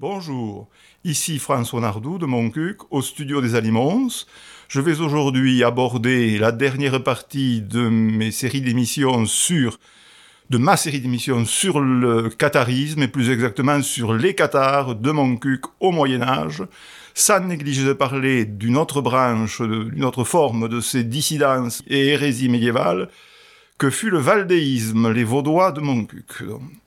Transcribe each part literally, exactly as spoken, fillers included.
Bonjour, ici François Nardou de Montcuq, au studio des Alimons. Je vais aujourd'hui aborder la dernière partie de mes séries d'émissions sur, de ma série d'émissions sur le catharisme, et plus exactement sur les cathars de Montcuq au Moyen-Âge, sans négliger de parler d'une autre branche, d'une autre forme de ces dissidences et hérésies médiévales, que fut le valdéisme, les Vaudois de Montcuq.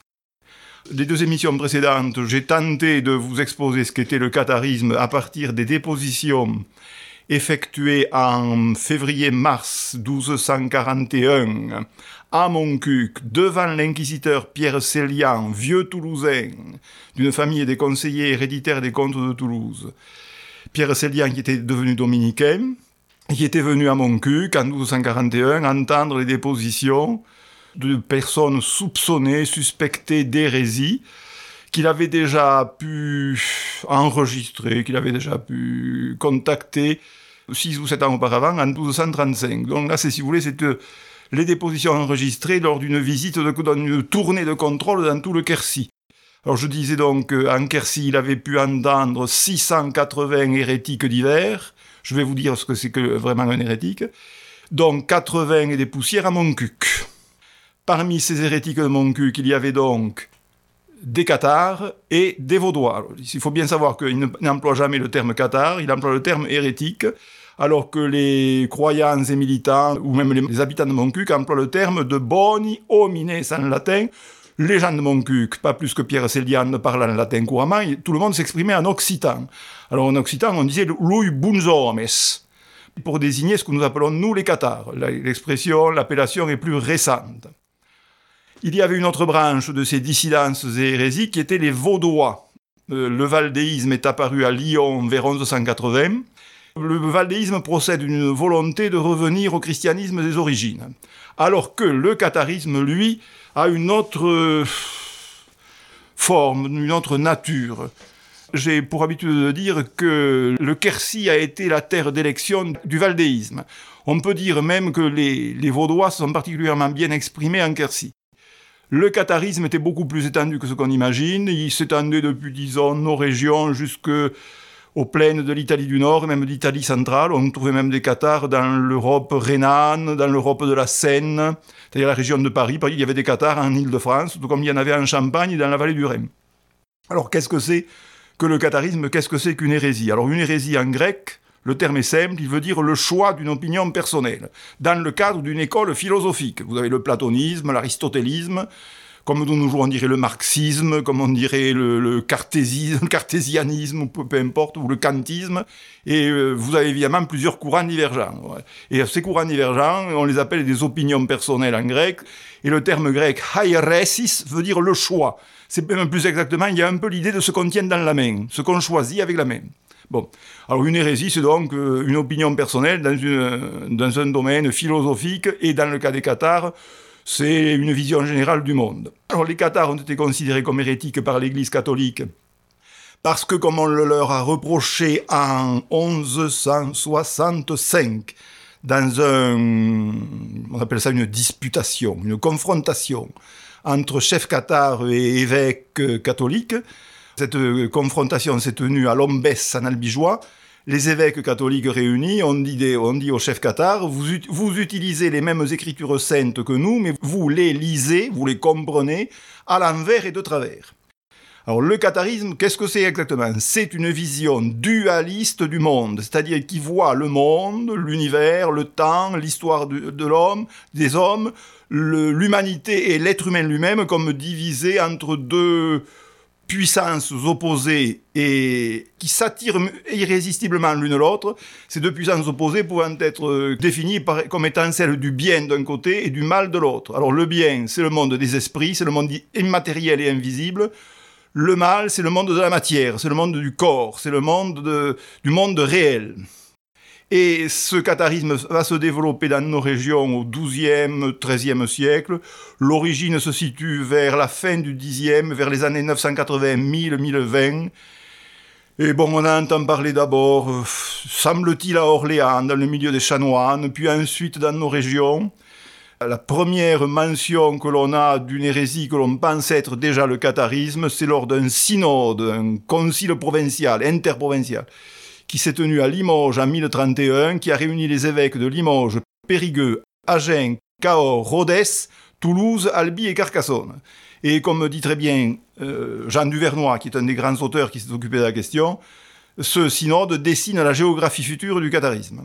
Les deux émissions précédentes, j'ai tenté de vous exposer ce qu'était le catharisme à partir des dépositions effectuées en février-mars douze cent quarante et un à Montcuq devant l'inquisiteur Pierre Célian, vieux Toulousain, d'une famille des conseillers héréditaires des comtes de Toulouse. Pierre Célian qui était devenu dominicain, qui était venu à Montcuq en douze cent quarante et un entendre les dépositions de personnes soupçonnées, suspectées d'hérésie, qu'il avait déjà pu enregistrer, qu'il avait déjà pu contacter six ou sept ans auparavant, en douze cent trente-cinq. Donc là, c'est, si vous voulez, c'est euh, les dépositions enregistrées lors d'une visite, de, d'une tournée de contrôle dans tout le Quercy. Alors je disais donc qu'en Quercy, il avait pu entendre six cent quatre-vingts hérétiques divers. Je vais vous dire ce que c'est que vraiment un hérétique. Donc quatre-vingts et des poussières à Montcuq. Parmi ces hérétiques de Montcuq, il y avait donc des cathars et des Vaudois. Alors, il faut bien savoir qu'il n'emploie jamais le terme cathare, il emploie le terme hérétique, alors que les croyants et militants, ou même les habitants de Montcuq, emploient le terme de boni homines en latin. Les gens de Montcuq, pas plus que Pierre Célian, ne parlaient en latin couramment, tout le monde s'exprimait en occitan. Alors en occitan, on disait « lui buns hommes », pour désigner ce que nous appelons nous les cathars. L'expression, l'appellation est plus récente. Il y avait une autre branche de ces dissidences et hérésies qui étaient les Vaudois. Le valdéisme est apparu à Lyon vers onze cent quatre-vingts. Le valdéisme procède d'une volonté de revenir au christianisme des origines, alors que le catharisme, lui, a une autre forme, une autre nature. J'ai pour habitude de dire que le Quercy a été la terre d'élection du valdéisme. On peut dire même que les, les Vaudois se sont particulièrement bien exprimés en Quercy. Le catharisme était beaucoup plus étendu que ce qu'on imagine. Il s'étendait depuis, disons, nos régions jusqu'aux plaines de l'Italie du Nord, même d'Italie centrale. On trouvait même des cathars dans l'Europe rhénane, dans l'Europe de la Seine, c'est-à-dire la région de Paris. Il y avait des cathars en Île-de-France, tout comme il y en avait en Champagne et dans la vallée du Rhin. Alors, qu'est-ce que c'est que le catharisme? Qu'est-ce que c'est qu'une hérésie? Alors, une hérésie en grec, le terme est simple, il veut dire le choix d'une opinion personnelle, dans le cadre d'une école philosophique. Vous avez le platonisme, l'aristotélisme, comme de nos jours on dirait le marxisme, comme on dirait le, le, cartésisme, le cartésianisme, peu, peu importe, ou le kantisme, et euh, vous avez évidemment plusieurs courants divergents. Ouais. Et ces courants divergents, on les appelle des opinions personnelles en grec, et le terme grec hairesis veut dire le choix. C'est même plus exactement, il y a un peu l'idée de ce qu'on tient dans la main, ce qu'on choisit avec la main. Bon, alors une hérésie, c'est donc euh, une opinion personnelle dans, une, dans un domaine philosophique, et dans le cas des cathars, c'est une vision générale du monde. Alors les cathars ont été considérés comme hérétiques par l'Église catholique, parce que, comme on le leur a reproché en onze cent soixante-cinq, dans un, on appelle ça une disputation, une confrontation entre chefs cathars et évêques catholiques. Cette confrontation s'est tenue à Lombès, en Albigeois. Les évêques catholiques réunis ont dit, des, ont dit aux chefs cathares, vous, vous utilisez les mêmes écritures saintes que nous, mais vous les lisez, vous les comprenez, à l'envers et de travers. Alors le catharisme, qu'est-ce que c'est exactement? C'est une vision dualiste du monde, c'est-à-dire qui voit le monde, l'univers, le temps, l'histoire de, de l'homme, des hommes, le, l'humanité et l'être humain lui-même comme divisés entre deux puissances opposées et qui s'attirent irrésistiblement l'une l'autre, ces deux puissances opposées pouvant être définies par, comme étant celles du bien d'un côté et du mal de l'autre. Alors le bien, c'est le monde des esprits, c'est le monde immatériel et invisible. Le mal, c'est le monde de la matière, c'est le monde du corps, c'est le monde de, du monde réel. Et ce catharisme va se développer dans nos régions au douzième, treizième siècle. L'origine se situe vers la fin du dixième, vers les années neuf cent quatre-vingts, mille, mille vingt. Et bon, on entend parler d'abord, euh, semble-t-il, à Orléans, dans le milieu des chanoines, puis ensuite dans nos régions, La première mention que l'on a d'une hérésie que l'on pense être déjà le catharisme, c'est lors d'un synode, un concile provincial, interprovincial, qui s'est tenu à Limoges en mille trente et un, qui a réuni les évêques de Limoges, Périgueux, Agen, Cahors, Rodez, Toulouse, Albi et Carcassonne. Et comme dit très bien euh, Jean Duvernois, qui est un des grands auteurs qui s'est occupé de la question, ce synode dessine la géographie future du catharisme.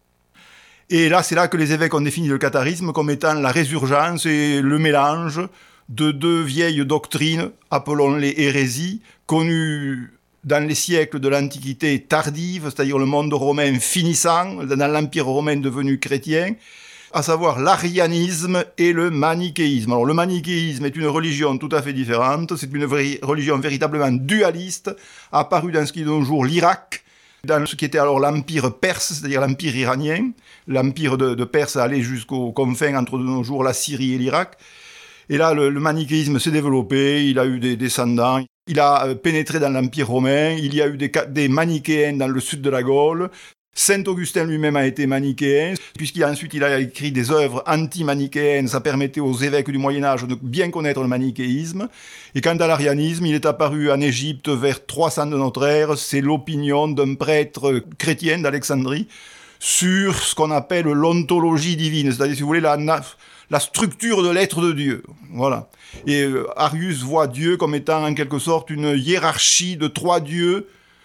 Et là, c'est là que les évêques ont défini le catharisme comme étant la résurgence et le mélange de deux vieilles doctrines, appelons-les hérésies, connues dans les siècles de l'Antiquité tardive, c'est-à-dire le monde romain finissant, dans l'Empire romain devenu chrétien, à savoir l'arianisme et le manichéisme. Alors le manichéisme est une religion tout à fait différente, c'est une vraie religion véritablement dualiste, apparue dans ce qui est de nos jours l'Irak, dans ce qui était alors l'empire perse, c'est-à-dire l'empire iranien. L'empire de, de Perse allait jusqu'aux confins entre de nos jours la Syrie et l'Irak. Et là, le, le manichéisme s'est développé, il a eu des descendants, il a pénétré dans l'empire romain, il y a eu des, des manichéens dans le sud de la Gaule. Saint Augustin lui-même a été manichéen, puisqu'ensuite il a écrit des œuvres anti-manichéennes, ça permettait aux évêques du Moyen-Âge de bien connaître le manichéisme. Et quant à l'arianisme, il est apparu en Égypte vers trois cents de notre ère, c'est l'opinion d'un prêtre chrétien d'Alexandrie sur ce qu'on appelle l'ontologie divine, c'est-à-dire, si vous voulez, la, la structure de l'être de Dieu. Voilà. Et euh, Arius voit Dieu comme étant en quelque sorte une hiérarchie de trois dieux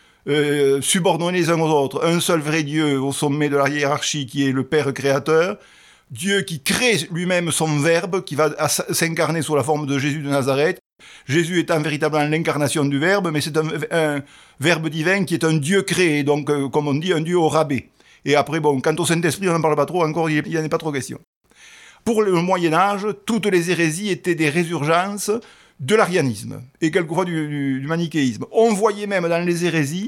Euh, subordonnés les uns aux autres. Un seul vrai Dieu au sommet de la hiérarchie qui est le Père créateur, Dieu qui crée lui-même son Verbe, qui va s'incarner sous la forme de Jésus de Nazareth. Jésus étant véritablement l'incarnation du Verbe, mais c'est un, un Verbe divin qui est un Dieu créé, donc euh, comme on dit, un Dieu au rabais. Et après, bon, quant au Saint-Esprit, on n'en parle pas trop, encore il n'y en a pas trop question. Pour le Moyen-Âge, toutes les hérésies étaient des résurgences de l'arianisme, et quelquefois du, du, du manichéisme. On voyait même dans les hérésies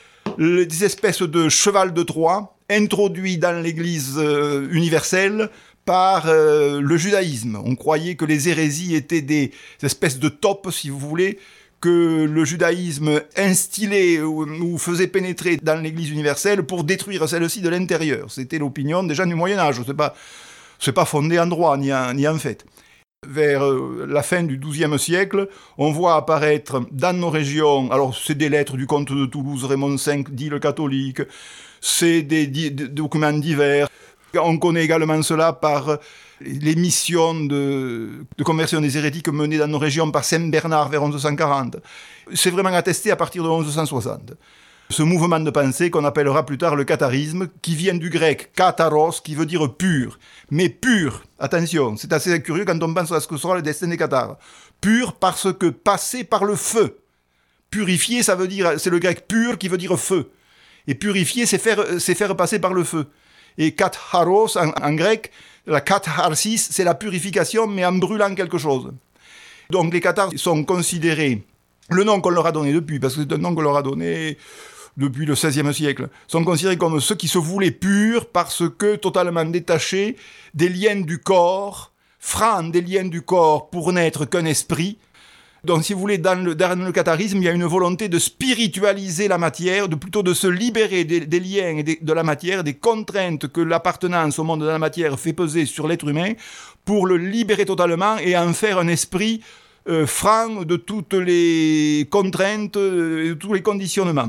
des espèces de cheval de Troie introduits dans l'Église euh, universelle par euh, le judaïsme. On croyait que les hérésies étaient des espèces de taupes, si vous voulez, que le judaïsme instillait ou, ou faisait pénétrer dans l'Église universelle pour détruire celle-ci de l'intérieur. C'était l'opinion des gens du Moyen-Âge. C'est pas, c'est pas fondé en droit ni en, ni en fait. Vers la fin du douzième siècle, on voit apparaître dans nos régions, alors c'est des lettres du comte de Toulouse, Raymond cinq, dit le catholique, c'est des, des, des documents divers. On connaît également cela par les missions de, de conversion des hérétiques menées dans nos régions par Saint Bernard vers onze cent quarante. C'est vraiment attesté à partir de onze cent soixante. Ce mouvement de pensée qu'on appellera plus tard le catharisme, qui vient du grec katharos, qui veut dire pur. Mais pur, attention, c'est assez curieux quand on pense à ce que sera le destin des cathares. Pur parce que passé par le feu. Purifié, ça veut dire, c'est le grec pur qui veut dire feu. Et purifier, c'est faire, c'est faire passer par le feu. Et katharos, en, en grec, la katharsis, c'est la purification, mais en brûlant quelque chose. Donc les cathares sont considérés, le nom qu'on leur a donné depuis, parce que c'est un nom qu'on leur a donné depuis le seizième siècle, sont considérés comme ceux qui se voulaient purs parce que totalement détachés des liens du corps, francs des liens du corps pour n'être qu'un esprit. Donc, si vous voulez, dans le, dans le catharisme, il y a une volonté de spiritualiser la matière, de plutôt de se libérer des, des liens et des, de la matière, des contraintes que l'appartenance au monde de la matière fait peser sur l'être humain, pour le libérer totalement et en faire un esprit euh, franc de toutes les contraintes et de tous les conditionnements.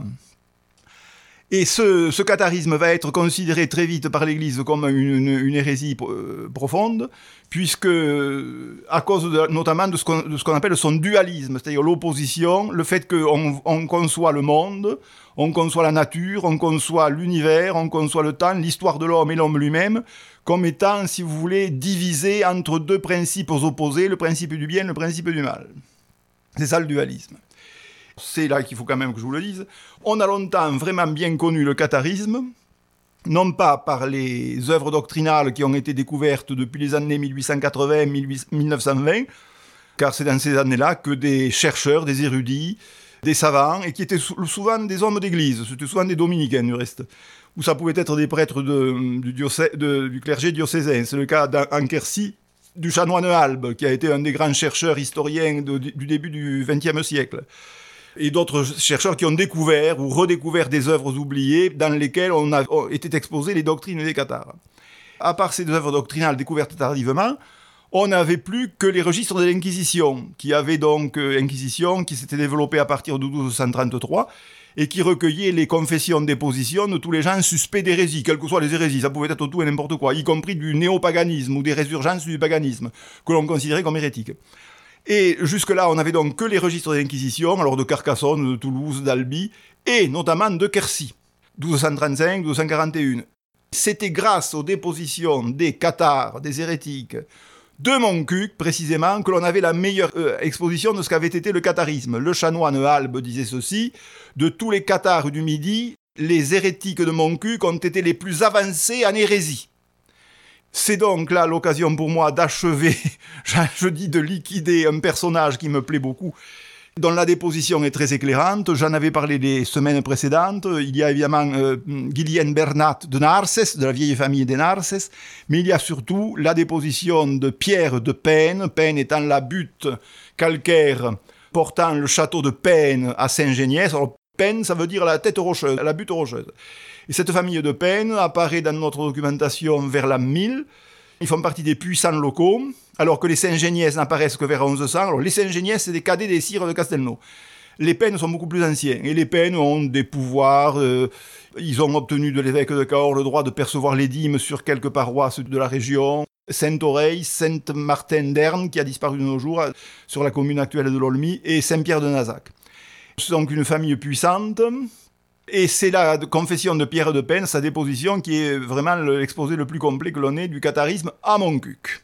Et ce, ce catharisme va être considéré très vite par l'Église comme une, une, une hérésie euh, profonde, puisque, à cause de, notamment de ce, qu'on, de ce qu'on appelle son dualisme, c'est-à-dire l'opposition, le fait qu'on on conçoit le monde, on conçoit la nature, on conçoit l'univers, on conçoit le temps, l'histoire de l'homme et l'homme lui-même, comme étant, si vous voulez, divisé entre deux principes opposés, le principe du bien et le principe du mal. C'est ça le dualisme. C'est là qu'il faut quand même que je vous le dise. On a longtemps vraiment bien connu le catharisme, non pas par les œuvres doctrinales qui ont été découvertes depuis les années mille huit cent quatre-vingts à mille neuf cent vingt, car c'est dans ces années-là que des chercheurs, des érudits, des savants, et qui étaient souvent des hommes d'église, c'était souvent des dominicains du reste, ou ça pouvait être des prêtres de, du, diocèse, de, du clergé diocésain. C'est le cas en Quercy du chanoine Albe, qui a été un des grands chercheurs historiens de, du début du vingtième siècle. Et d'autres chercheurs qui ont découvert ou redécouvert des œuvres oubliées dans lesquelles on a, ont été exposées les doctrines des cathares. À part ces œuvres doctrinales découvertes tardivement, on n'avait plus que les registres de l'Inquisition, qui avait donc euh, Inquisition, qui s'était développée à partir de douze cent trente-trois, et qui recueillait les confessions dépositions de tous les gens suspects d'hérésie, quelles que soient les hérésies, ça pouvait être tout et n'importe quoi, y compris du néopaganisme ou des résurgences du paganisme, que l'on considérait comme hérétiques. Et jusque-là, on n'avait donc que les registres de l'Inquisition, alors de Carcassonne, de Toulouse, d'Albi, et notamment de Quercy, douze cent trente-cinq douze cent quarante et un. C'était grâce aux dépositions des cathares, des hérétiques, de Montcuq, précisément, que l'on avait la meilleure euh, exposition de ce qu'avait été le catharisme. Le chanoine Albe disait ceci: de tous les cathares du Midi, les hérétiques de Montcuq ont été les plus avancés en hérésie. C'est donc là l'occasion pour moi d'achever, je dis de liquider un personnage qui me plaît beaucoup, dont la déposition est très éclairante. J'en avais parlé les semaines précédentes. Il y a évidemment euh, Guilien Bernat de Narcès, de la vieille famille des Narcès, mais il y a surtout la déposition de Pierre de Pène, Pène étant la butte calcaire portant le château de Pène à Saint-Géniès. Alors Pène, ça veut dire la tête rocheuse, la butte rocheuse. Et cette famille de Pène apparaît dans notre documentation vers l'an mille. Ils font partie des puissants locaux, alors que les Saint-Géniès n'apparaissent que vers onze cents. Alors les Saint-Géniès, c'est des cadets des sires de Castelnau. Les Pènes sont beaucoup plus anciens, et les Pènes ont des pouvoirs. Euh, ils ont obtenu de l'évêque de Cahors le droit de percevoir les dîmes sur quelques paroisses de la région. Sainte-Oreille, Sainte-Martin-d'Erne, qui a disparu de nos jours, sur la commune actuelle de l'Olmy, et Saint-Pierre de Nazac. C'est donc une famille puissante. Et c'est la confession de Pierre de Pène, sa déposition, qui est vraiment l'exposé le plus complet que l'on ait du catharisme à Montcuq.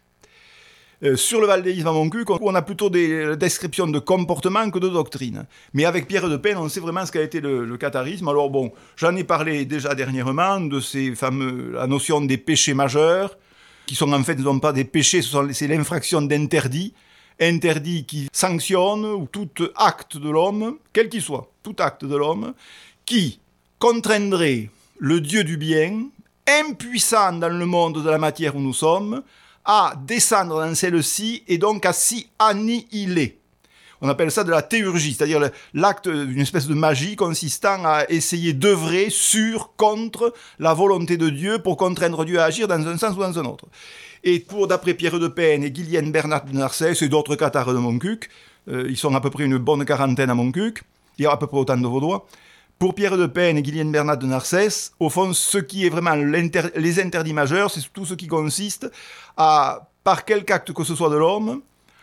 Euh, sur le valdéisme à Montcuq, on a plutôt des descriptions de comportement que de doctrine. Mais avec Pierre de Pène, on sait vraiment ce qu'a été le, le catharisme. Alors bon, j'en ai parlé déjà dernièrement de ces fameux, la notion des péchés majeurs, qui sont en fait non pas des péchés, ce sont, c'est l'infraction d'interdit, interdit qui sanctionne tout acte de l'homme, quel qu'il soit, tout acte de l'homme, qui contraindrait le Dieu du bien, impuissant dans le monde de la matière où nous sommes, à descendre dans celle-ci et donc à s'y annihiler. On appelle ça de la théurgie, c'est-à-dire l'acte d'une espèce de magie consistant à essayer d'œuvrer sur, contre la volonté de Dieu pour contraindre Dieu à agir dans un sens ou dans un autre. Et pour, d'après Pierre de Pène et Guilien Bernat de Narcès et d'autres cathares de Montcuq, euh, ils sont à peu près une bonne quarantaine à Montcuq, il y a à peu près autant de Vaudois. Pour Pierre de Pène et Guilien Bernat de Narcès, au fond, ce qui est vraiment les interdits majeurs, c'est tout ce qui consiste à, par quelque acte que ce soit de l'homme,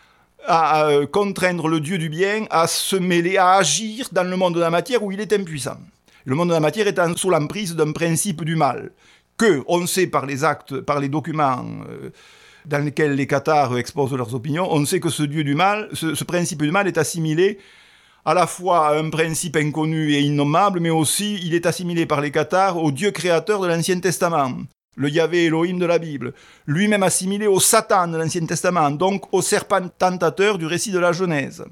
à, à contraindre le Dieu du bien à se mêler, à agir dans le monde de la matière où il est impuissant. Le monde de la matière étant sous l'emprise d'un principe du mal, que, on sait par les actes, par les documents euh, dans lesquels les cathares exposent leurs opinions, on sait que ce Dieu du mal, ce, ce principe du mal est assimilé à la fois à un principe inconnu et innommable, mais aussi il est assimilé par les cathares au Dieu créateur de l'Ancien Testament, le Yahvé Elohim de la Bible, lui-même assimilé au Satan de l'Ancien Testament, donc au serpent tentateur du récit de la Genèse.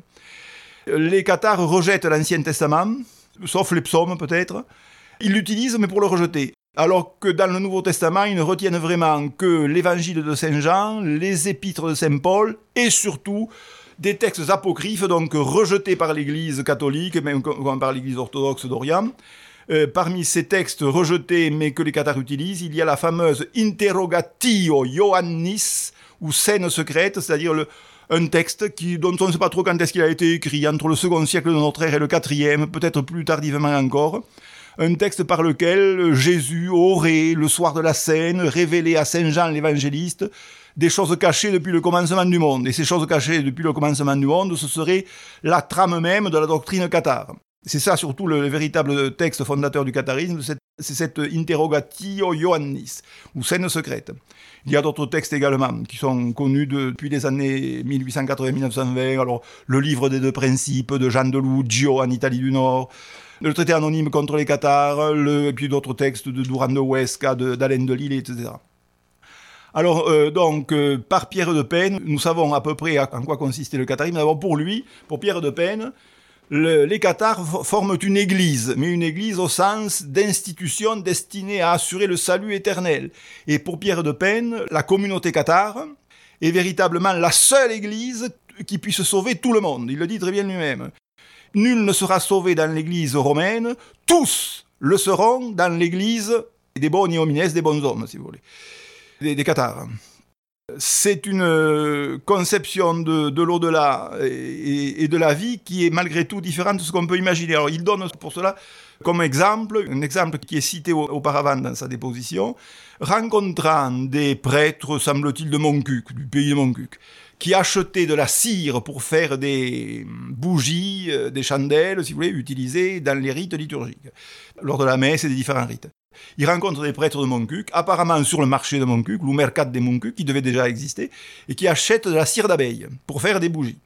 Les cathares rejettent l'Ancien Testament, sauf les psaumes peut-être, ils l'utilisent mais pour le rejeter. Alors que dans le Nouveau Testament, ils ne retiennent vraiment que l'évangile de Saint Jean, les épîtres de Saint Paul, et surtout des textes apocryphes, donc rejetés par l'Église catholique, même par l'Église orthodoxe d'Orient. Euh, parmi ces textes rejetés, mais que les cathares utilisent, il y a la fameuse Interrogatio Ioannis, ou scène secrète, c'est-à-dire le, un texte qui, dont on ne sait pas trop quand est-ce qu'il a été écrit, entre le second siècle de notre ère et le quatrième, peut-être plus tardivement encore. Un texte par lequel Jésus aurait, le soir de la scène, révélé à Saint Jean l'évangéliste des choses cachées depuis le commencement du monde. Et ces choses cachées depuis le commencement du monde, ce serait la trame même de la doctrine cathare. C'est ça surtout le, le véritable texte fondateur du catharisme, c'est, c'est cette Interrogatio Ioannis, ou scène secrète. Il y a d'autres textes également qui sont connus de, depuis les années mille huit cent quatre-vingts à mille neuf cent vingt, alors le livre des deux principes de Jean de Lugio en Italie du Nord, le traité anonyme contre les cathares, le, et puis d'autres textes de Durand de Huesca, de, d'Alain de Lille, et cetera. Alors, euh, donc, euh, par Pierre de Pène, nous savons à peu près en quoi consistait le catharisme. D'abord, pour lui, pour Pierre de Pène, le, les cathares f- forment une église, mais une église au sens d'institution destinée à assurer le salut éternel. Et pour Pierre de Pène, la communauté cathare est véritablement la seule église qui puisse sauver tout le monde. Il le dit très bien lui-même. Nul ne sera sauvé dans l'église romaine, tous le seront dans l'église des boni homines, des bons hommes, si vous voulez. Des, des cathares. c'est une conception de, de l'au-delà et, et de la vie qui est malgré tout différente de ce qu'on peut imaginer. Alors il donne pour cela comme exemple, un exemple qui est cité auparavant dans sa déposition, rencontrant des prêtres, semble-t-il, de Montcuq, du pays de Montcuq, qui achetaient de la cire pour faire des bougies, des chandelles, si vous voulez, utilisées dans les rites liturgiques, lors de la messe et des différents rites. Il rencontre des prêtres de Montcuq, apparemment sur le marché de Montcuq, le mercat de Montcuq, qui devait déjà exister, et qui achètent de la cire d'abeille pour faire des bougies.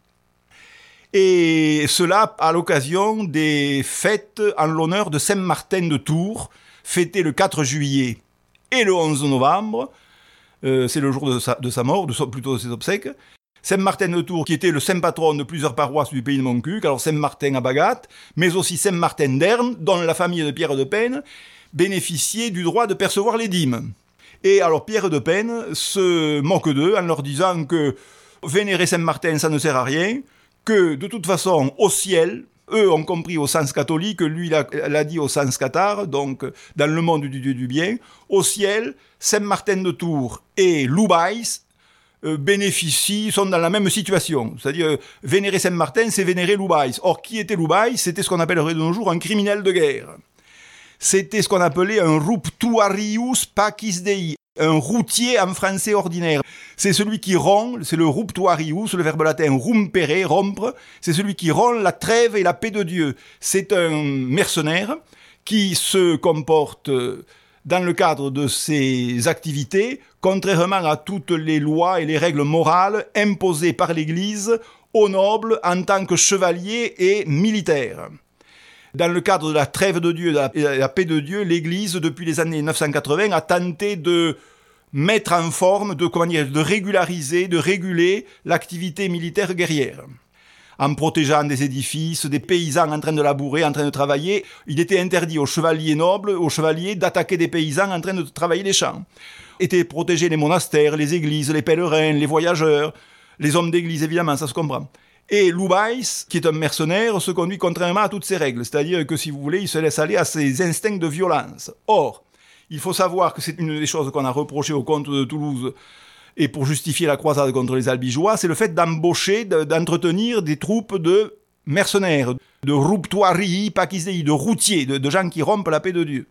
Et cela à l'occasion des fêtes en l'honneur de Saint-Martin de Tours, fêtées le quatre juillet et le onze novembre. Euh, c'est le jour de sa, de sa mort, de, plutôt de ses obsèques. Saint-Martin de Tours, qui était le saint patron de plusieurs paroisses du pays de Montcuq, alors Saint-Martin à Bagat, mais aussi Saint-Martin d'Erne, dont la famille de Pierre de Penne bénéficiait du droit de percevoir les dîmes. Et alors Pierre de Penne se moque d'eux en leur disant que vénérer Saint-Martin, ça ne sert à rien, que de toute façon, au ciel, eux ont compris au sens catholique, lui l'a, l'a dit au sens cathare, donc dans le monde du Dieu du bien, au ciel, Saint-Martin de Tours et Loubaïs euh, bénéficient, sont dans la même situation. C'est-à-dire, euh, vénérer Saint-Martin, c'est vénérer Loubaïs. Or, qui était Loubaïs ? C'était ce qu'on appellerait de nos jours un criminel de guerre. C'était ce qu'on appelait un ruptuarius pacis dei, un routier en français ordinaire. C'est celui qui rompt, c'est le ruptuarius, le verbe latin rumpere, rompre, c'est celui qui rompt la trêve et la paix de Dieu. C'est un mercenaire qui se comporte dans le cadre de ses activités, contrairement à toutes les lois et les règles morales imposées par l'Église aux nobles en tant que chevaliers et militaires. Dans le cadre de la trêve de Dieu et de la paix de Dieu, l'Église, depuis les années neuf cent quatre-vingts, a tenté de mettre en forme, de, comment dire, de régulariser, de réguler l'activité militaire guerrière. En protégeant des édifices, des paysans en train de labourer, en train de travailler, il était interdit aux chevaliers nobles, aux chevaliers, d'attaquer des paysans en train de travailler les champs. Étaient protégés les monastères, les églises, les pèlerins, les voyageurs, les hommes d'église, évidemment, ça se comprend. Et Loubaïs, qui est un mercenaire, se conduit contrairement à toutes ces règles. C'est-à-dire que, si vous voulez, il se laisse aller à ses instincts de violence. Or, il faut savoir que c'est une des choses qu'on a reproché au comte de Toulouse, et pour justifier la croisade contre les Albigeois, c'est le fait d'embaucher, d'entretenir des troupes de mercenaires, de ruptuarii pacis dei, de routiers, de, de gens qui rompent la paix de Dieu.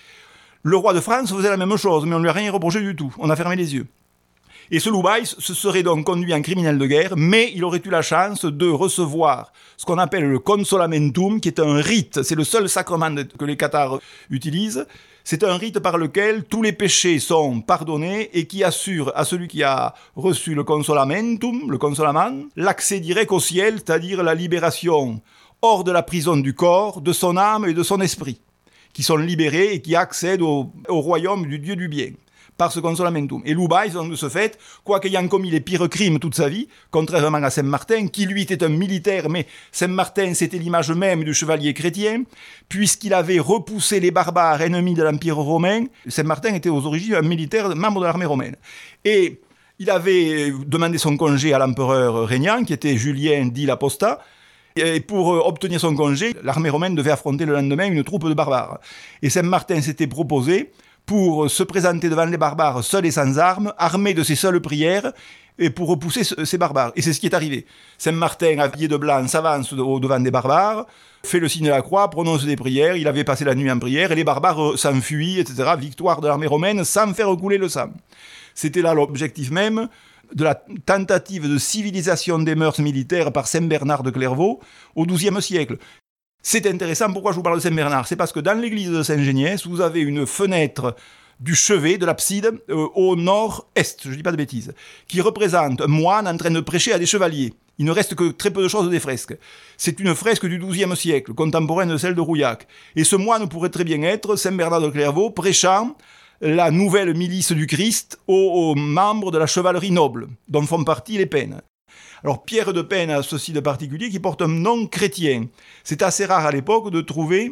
Le roi de France faisait la même chose, mais on ne lui a rien reproché du tout. On a fermé les yeux. Et ce Loubaïs se serait donc conduit en criminel de guerre, mais il aurait eu la chance de recevoir ce qu'on appelle le consolamentum, qui est un rite, c'est le seul sacrement que les cathares utilisent. C'est un rite par lequel tous les péchés sont pardonnés et qui assure à celui qui a reçu le consolamentum, le consolament, l'accès direct au ciel, c'est-à-dire la libération hors de la prison du corps, de son âme et de son esprit, qui sont libérés et qui accèdent au, au royaume du Dieu du bien, par ce consolamentum. Et Loubaïs, de ce fait, quoique ayant commis les pires crimes toute sa vie, contrairement à Saint-Martin, qui lui était un militaire, mais Saint-Martin c'était l'image même du chevalier chrétien, puisqu'il avait repoussé les barbares ennemis de l'Empire romain. Saint-Martin était aux origines un militaire, membre de l'armée romaine. Et il avait demandé son congé à l'empereur régnant, qui était Julien dit l'Apostat, et pour obtenir son congé, l'armée romaine devait affronter le lendemain une troupe de barbares. Et Saint-Martin s'était proposé pour se présenter devant les barbares seul et sans armes, armé de ses seules prières, et pour repousser ces barbares. Et c'est ce qui est arrivé. Saint-Martin, habillé de blanc, s'avance au devant des barbares, fait le signe de la croix, prononce des prières, il avait passé la nuit en prière, et les barbares s'enfuient, et cetera. Victoire de l'armée romaine sans faire couler le sang. C'était là l'objectif même de la tentative de civilisation des mœurs militaires par Saint Bernard de Clairvaux au douzième siècle. C'est intéressant, pourquoi je vous parle de Saint-Bernard ? C'est parce que dans l'église de Saint-Géniès, vous avez une fenêtre du chevet, de l'abside, euh, au nord-est, je ne dis pas de bêtises, qui représente un moine en train de prêcher à des chevaliers. Il ne reste que très peu de choses des fresques. C'est une fresque du douzième siècle, contemporaine de celle de Rouillac. Et ce moine pourrait très bien être Saint-Bernard de Clairvaux, prêchant la nouvelle milice du Christ aux, aux membres de la chevalerie noble, dont font partie les Pennes. Alors Pierre de Penne a ceci de particulier qui porte un nom chrétien. C'est assez rare à l'époque de trouver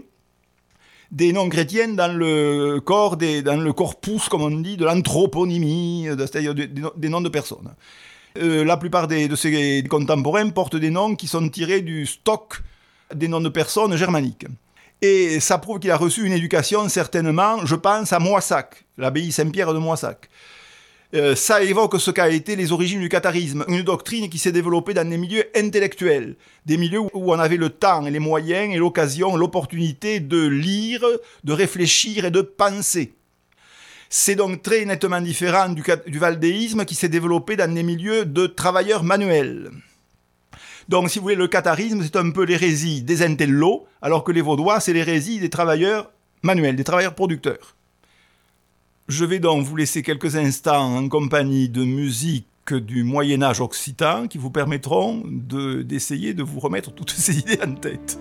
des noms chrétiens dans le corps, des, dans le corpus, comme on dit, de l'anthroponymie, c'est-à-dire des, des noms de personnes. Euh, la plupart des, de ces contemporains portent des noms qui sont tirés du stock des noms de personnes germaniques. Et ça prouve qu'il a reçu une éducation certainement, je pense, à Moissac, l'abbaye Saint-Pierre de Moissac. euh, ça évoque ce qu'a été les origines du catharisme, une doctrine qui s'est développée dans des milieux intellectuels, des milieux où on avait le temps et les moyens et l'occasion, l'opportunité de lire, de réfléchir et de penser. C'est donc très nettement différent du, du valdéisme qui s'est développé dans des milieux de travailleurs manuels. Donc, si vous voulez, le catharisme, c'est un peu l'hérésie des intellos, alors que les Vaudois, c'est l'hérésie des travailleurs manuels, des travailleurs producteurs. Je vais donc vous laisser quelques instants en compagnie de musique du Moyen-Âge occitan qui vous permettront de, d'essayer de vous remettre toutes ces idées en tête.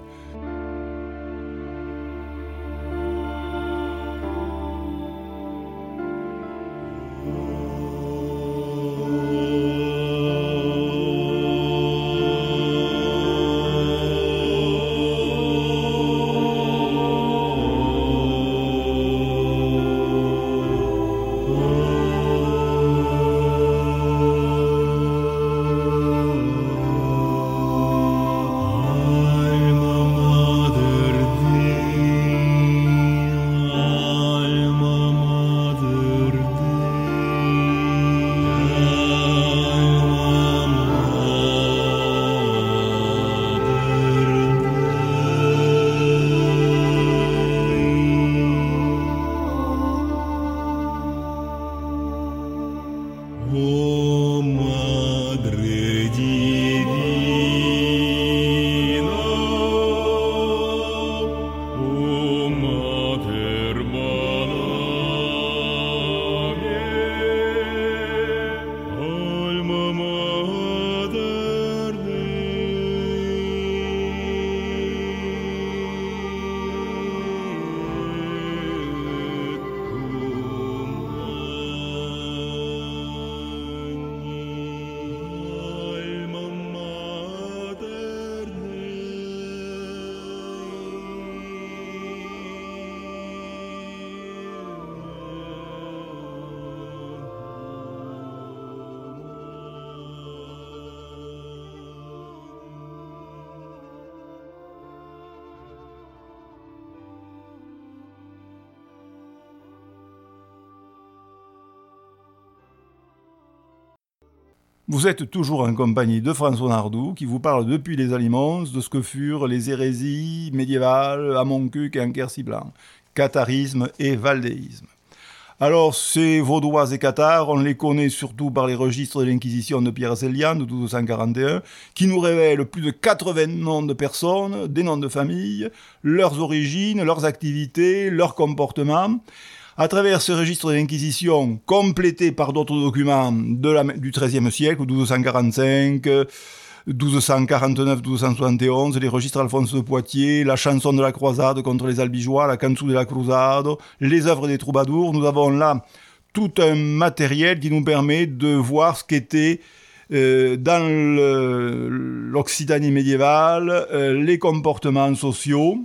Vous êtes toujours en compagnie de François Nardou qui vous parle depuis les Aliments de ce que furent les hérésies médiévales à Montcuq et en Quercy-Blanc, catharisme et valdéisme. Alors, ces Vaudois et Cathares, on les connaît surtout par les registres de l'Inquisition de Pierre Célian de douze cent quarante et un, qui nous révèlent plus de quatre-vingts noms de personnes, des noms de famille, leurs origines, leurs activités, leurs comportements. À travers ce registre de l'Inquisition, complété par d'autres documents de la, du treizième siècle, douze cent quarante-cinq, douze cent quarante-neuf, douze cent soixante et onze, les registres Alphonse de Poitiers, la chanson de la croisade contre les Albigeois, la canzone de la cruzado, les œuvres des troubadours. Nous avons là tout un matériel qui nous permet de voir ce qu'était euh, dans le, l'Occitanie médiévale, euh, les comportements sociaux,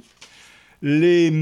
les,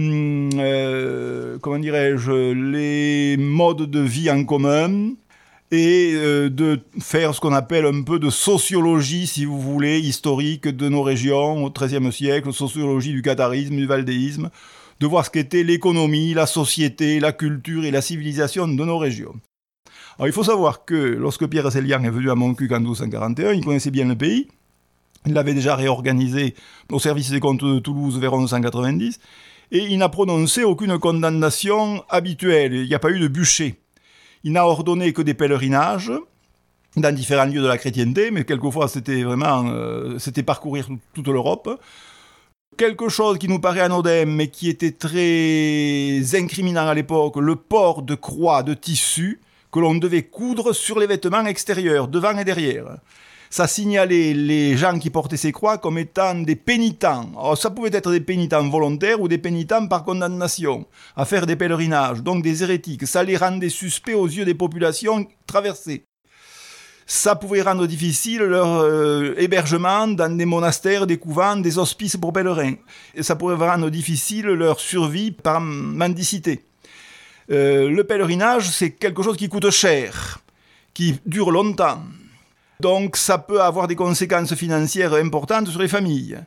euh, comment dirais-je, les modes de vie en commun, et euh, de faire ce qu'on appelle un peu de sociologie, si vous voulez, historique de nos régions au treizième siècle, sociologie du catharisme, du valdéisme, de voir ce qu'était l'économie, la société, la culture et la civilisation de nos régions. Alors il faut savoir que lorsque Pierre Célian est venu à Montcuq en douze cent quarante et un, il connaissait bien le pays. Il l'avait déjà réorganisé au service des comptes de Toulouse vers onze cent quatre-vingt-dix, et il n'a prononcé aucune condamnation habituelle, il n'y a pas eu de bûcher. Il n'a ordonné que des pèlerinages dans différents lieux de la chrétienté, mais quelquefois c'était vraiment euh, c'était parcourir toute l'Europe. Quelque chose qui nous paraît anodin, mais qui était très incriminant à l'époque, le port de croix de tissu que l'on devait coudre sur les vêtements extérieurs, devant et derrière. Ça signalait les gens qui portaient ces croix comme étant des pénitents. Alors, ça pouvait être des pénitents volontaires ou des pénitents par condamnation, à faire des pèlerinages, donc des hérétiques. Ça les rendait suspects aux yeux des populations traversées. Ça pouvait rendre difficile leur euh, hébergement dans des monastères, des couvents, des hospices pour pèlerins. Et ça pouvait rendre difficile leur survie par mendicité. Euh, le pèlerinage, c'est quelque chose qui coûte cher, qui dure longtemps. Donc ça peut avoir des conséquences financières importantes sur les familles.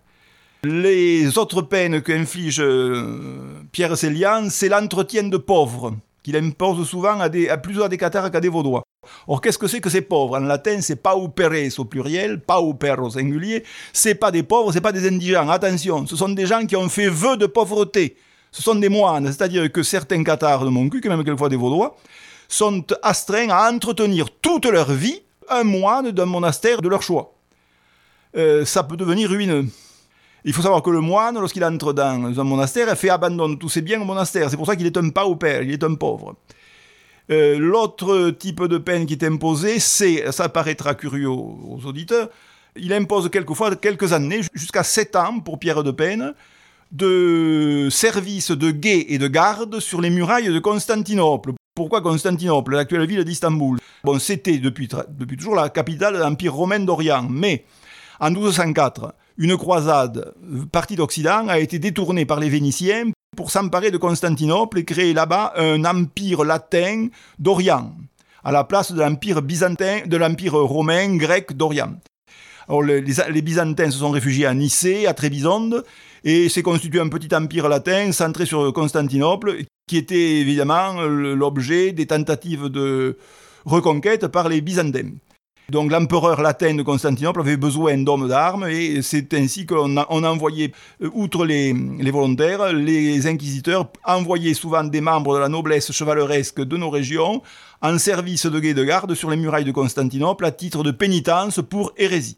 Les autres peines qu'inflige Pierre Célian, c'est l'entretien de pauvres. qu'il impose souvent à, des, à plus à des cathares qu'à des vaudois. Or, qu'est-ce que c'est que ces pauvres? En latin, c'est pauperes au pluriel, pauper au singulier. C'est pas des pauvres, c'est pas des indigents. Attention, ce sont des gens qui ont fait vœu de pauvreté. Ce sont des moines, c'est-à-dire que certains cathares de Montcuq, et même quelquefois des vaudois, sont astreints à entretenir toute leur vie un moine d'un monastère de leur choix. Euh, ça peut devenir ruineux. Il faut savoir que le moine, lorsqu'il entre dans un monastère, fait abandonner tous ses biens au monastère. C'est pour ça qu'il est un pauper, il est un pauvre. Euh, l'autre type de peine qui est imposé, c'est, ça paraîtra curieux aux auditeurs, il impose quelquefois quelques années, jusqu'à sept ans pour Pierre de Peine, de service de guet et de garde sur les murailles de Constantinople. Pourquoi Constantinople, l'actuelle ville d'Istanbul? Bon, c'était depuis, depuis toujours la capitale de l'Empire romain d'Orient, mais en douze cent quatre, une croisade partie d'Occident a été détournée par les Vénitiens pour s'emparer de Constantinople et créer là-bas un empire latin d'Orient, à la place de l'empire byzantin, de l'empire romain grec d'Orient. Alors, les, les Byzantins se sont réfugiés à Nicée, à Trébizonde, et s'est constitué un petit empire latin centré sur Constantinople, qui était évidemment l'objet des tentatives de reconquête par les Byzantins. Donc l'empereur latin de Constantinople avait besoin d'hommes d'armes, et c'est ainsi qu'on a, on a envoyé, outre les, les volontaires, les inquisiteurs envoyaient souvent des membres de la noblesse chevaleresque de nos régions en service de guet de garde sur les murailles de Constantinople à titre de pénitence pour hérésie.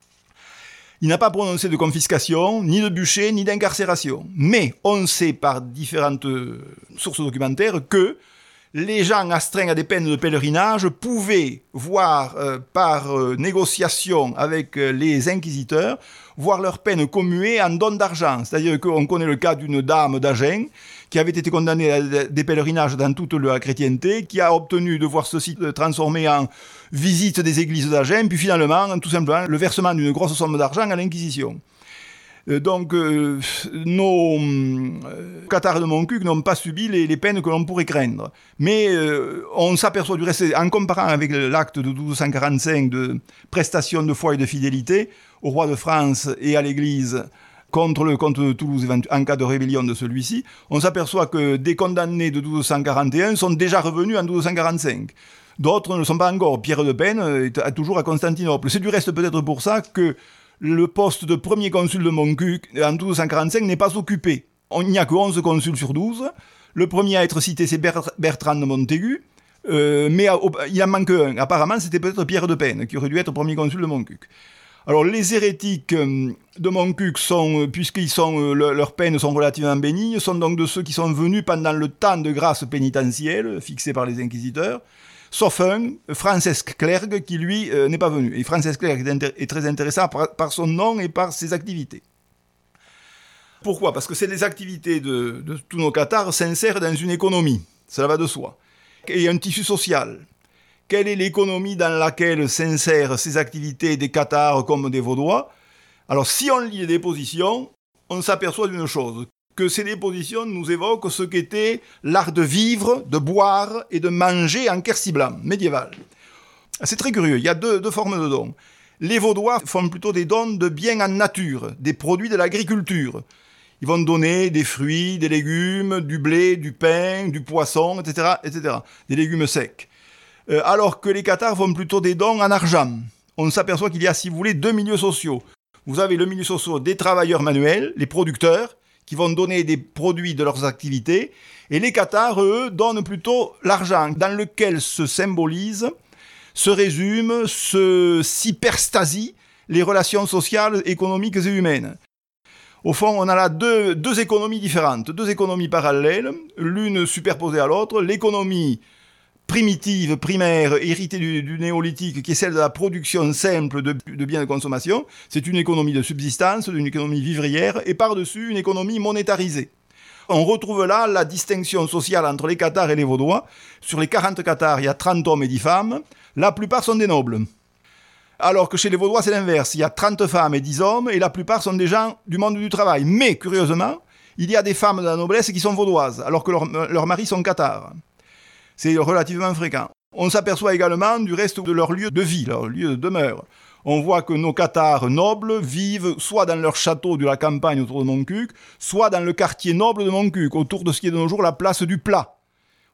Il n'a pas prononcé de confiscation, ni de bûcher, ni d'incarcération. Mais on sait par différentes sources documentaires que les gens astreints à des peines de pèlerinage pouvaient voir, euh, par euh, négociation avec euh, les inquisiteurs, voir leur peine commuée en don d'argent. C'est-à-dire qu'on connaît le cas d'une dame d'Agen qui avait été condamnée à des pèlerinages dans toute la chrétienté, qui a obtenu de voir ceci transformé en visite des églises d'Agen, puis finalement, tout simplement, le versement d'une grosse somme d'argent à l'Inquisition. Donc, euh, nos euh, cathares de Montcuq n'ont pas subi les, les peines que l'on pourrait craindre. Mais euh, on s'aperçoit du reste, en comparant avec l'acte de douze cent quarante-cinq de prestation de foi et de fidélité au roi de France et à l'Église contre le comte de Toulouse en cas de rébellion de celui-ci, on s'aperçoit que des condamnés de douze cent quarante et un sont déjà revenus en douze cent quarante-cinq. D'autres ne le sont pas encore. Pierre de Peine est toujours à Constantinople. C'est du reste peut-être pour ça que le poste de premier consul de Montcuq en douze cent quarante-cinq n'est pas occupé. Il n'y a que onze consuls sur douze. Le premier à être cité, c'est Bertrand de Montaigu, euh, mais il en manque un. Apparemment, c'était peut-être Pierre de Peine, qui aurait dû être premier consul de Montcuq. Alors, les hérétiques de Montcuq, sont, puisqu'ils sont, leurs peines sont relativement bénignes, sont donc de ceux qui sont venus pendant le temps de grâce pénitentielle fixé par les inquisiteurs, sauf un, Francesc Clergue, qui lui euh, n'est pas venu. Et Francesc Clergue est, intér- est très intéressant par, par son nom et par ses activités. Pourquoi ? Parce que c'est les activités de, de tous nos cathares s'insèrent dans une économie, cela va de soi, et un tissu social. Quelle est l'économie dans laquelle s'insèrent ces activités des cathares comme des vaudois ? Alors si on lit les dépositions, on s'aperçoit d'une chose, que ces dépositions nous évoquent ce qu'était l'art de vivre, de boire et de manger en quercy blanc, médiéval. C'est très curieux, il y a deux, deux formes de dons. Les Vaudois font plutôt des dons de biens en nature, des produits de l'agriculture. Ils vont donner des fruits, des légumes, du blé, du pain, du poisson, et cetera, et cetera. Des légumes secs. Euh, alors que les cathares font plutôt des dons en argent. On s'aperçoit qu'il y a, si vous voulez, deux milieux sociaux. Vous avez le milieu social des travailleurs manuels, les producteurs, qui vont donner des produits de leurs activités, et les cathares, eux, donnent plutôt l'argent, dans lequel se symbolisent, se résument, se s'hyperstasient les relations sociales, économiques et humaines. Au fond, on a là deux, deux économies différentes, deux économies parallèles, l'une superposée à l'autre, l'économie primitive, primaire, héritée du, du néolithique, qui est celle de la production simple de, de biens de consommation. C'est une économie de subsistance, une économie vivrière, et par-dessus, une économie monétarisée. On retrouve là la distinction sociale entre les cathares et les vaudois. Sur les quarante cathares, il y a trente hommes et dix femmes. La plupart sont des nobles. Alors que chez les vaudois, c'est l'inverse. Il y a trente femmes et dix hommes, et la plupart sont des gens du monde du travail. Mais, curieusement, il y a des femmes de la noblesse qui sont vaudoises, alors que leurs leurs maris sont cathares. C'est relativement fréquent. On s'aperçoit également du reste de leur lieu de vie, leur lieu de demeure. On voit que nos cathares nobles vivent soit dans leur château de la campagne autour de Montcuq, soit dans le quartier noble de Montcuq, autour de ce qui est de nos jours la place du Plat,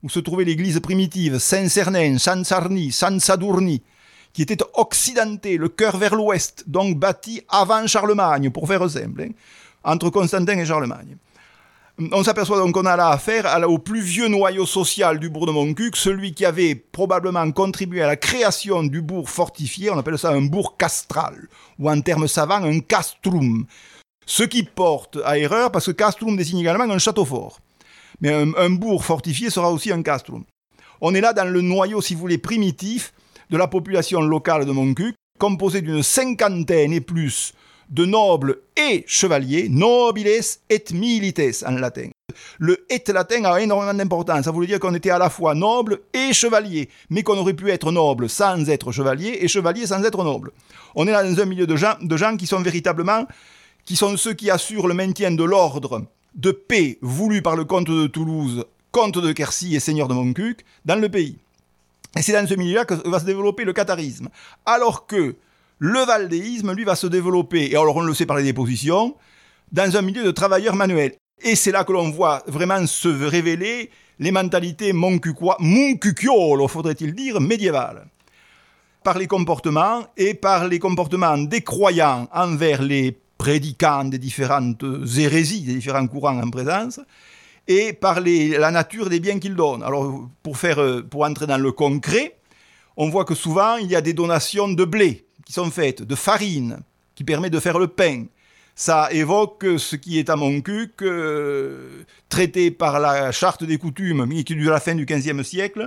où se trouvait l'église primitive Saint-Cernin, Saint-Sarni, Saint-Sadurni, qui était occidenté, le cœur vers l'ouest, donc bâti avant Charlemagne, pour faire simple, hein, entre Constantin et Charlemagne. On s'aperçoit donc qu'on a là affaire au plus vieux noyau social du bourg de Montcuq, celui qui avait probablement contribué à la création du bourg fortifié, on appelle ça un bourg castral, ou en termes savants, un castrum. Ce qui porte à erreur, parce que castrum désigne également un château fort. Mais un, un bourg fortifié sera aussi un castrum. On est là dans le noyau, si vous voulez, primitif de la population locale de Montcuq, composé d'une cinquantaine et plus de nobles et chevaliers, nobiles et milites en latin. Le et latin a énormément d'importance, ça voulait dire qu'on était à la fois noble et chevalier, mais qu'on aurait pu être noble sans être chevalier et chevalier sans être noble. On est là dans un milieu de gens, de gens qui sont véritablement, qui sont ceux qui assurent le maintien de l'ordre de paix voulu par le comte de Toulouse, comte de Quercy et seigneur de Montcuq dans le pays. Et c'est dans ce milieu-là que va se développer le catharisme. Alors que le valdéisme, lui, va se développer, et alors on le sait par les dépositions, dans un milieu de travailleurs manuels. Et c'est là que l'on voit vraiment se révéler les mentalités moncuquiolo, faudrait-il dire, médiévales. Par les comportements, et par les comportements des croyants envers les prédicants des différentes hérésies, des différents courants en présence, et par les, la nature des biens qu'ils donnent. Alors, pour, faire, pour entrer dans le concret, on voit que souvent, il y a des donations de blé qui sont faites, de farine, qui permet de faire le pain. Ça évoque ce qui est à Montcuq, euh, traité par la charte des coutumes, qui est de la fin du quinzième siècle,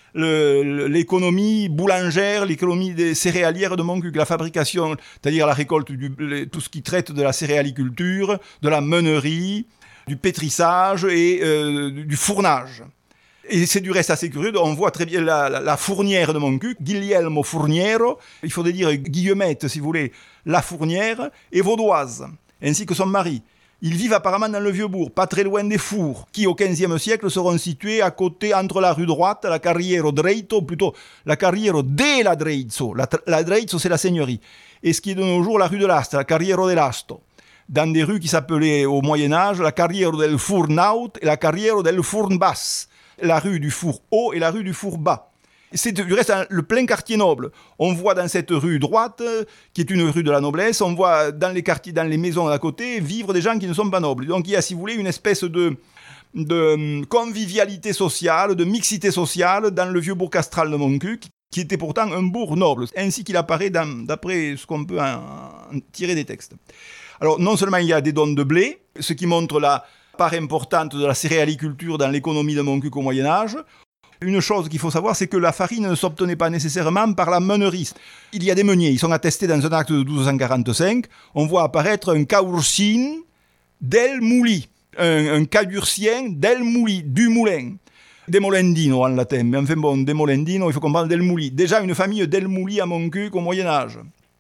le, l'économie boulangère, l'économie des céréalières de Montcuq, la fabrication, c'est-à-dire la récolte, du, tout ce qui traite de la céréaliculture, de la meunerie, du pétrissage et euh, du fournage. Et c'est du reste assez curieux, on voit très bien la, la, la fournière de Montcuq, Guglielmo Fourniero, il faudrait dire Guillemette si vous voulez, la fournière, et vaudoise, ainsi que son mari. Ils vivent apparemment dans le Vieux-Bourg, pas très loin des fours, qui au quinzième siècle seront situés à côté, entre la rue droite, la Carriero Dreito, plutôt la Carriero della Drezzo, la, la Drezzo c'est la seigneurie, et ce qui est de nos jours la rue de l'Aste, la Carriero dell'Asto, dans des rues qui s'appelaient au Moyen-Âge la Carriero del Furnaut et la Carriero del Furnbas, la rue du four haut et la rue du four bas. C'est du reste le plein quartier noble. On voit dans cette rue droite, qui est une rue de la noblesse, on voit dans les quartiers, dans les maisons à côté, vivre des gens qui ne sont pas nobles. Donc il y a, si vous voulez, une espèce de, de convivialité sociale, de mixité sociale dans le vieux bourg castral de Montcuq, qui était pourtant un bourg noble, ainsi qu'il apparaît dans, d'après ce qu'on peut en, en tirer des textes. Alors non seulement il y a des dons de blé, ce qui montre la part importante de la céréaliculture dans l'économie de Montcuq au Moyen-Âge. Une chose qu'il faut savoir, c'est que la farine ne s'obtenait pas nécessairement par la meunerie. Il y a des meuniers, ils sont attestés dans un acte de douze cent quarante-cinq. On voit apparaître un caurcine del Mouli, un, un cadurcien del Mouli, du moulin. Des Molendino en latin, mais enfin bon, des Molendino, il faut comprendre del Mouli. Déjà une famille del Mouli à Montcuq au Moyen-Âge.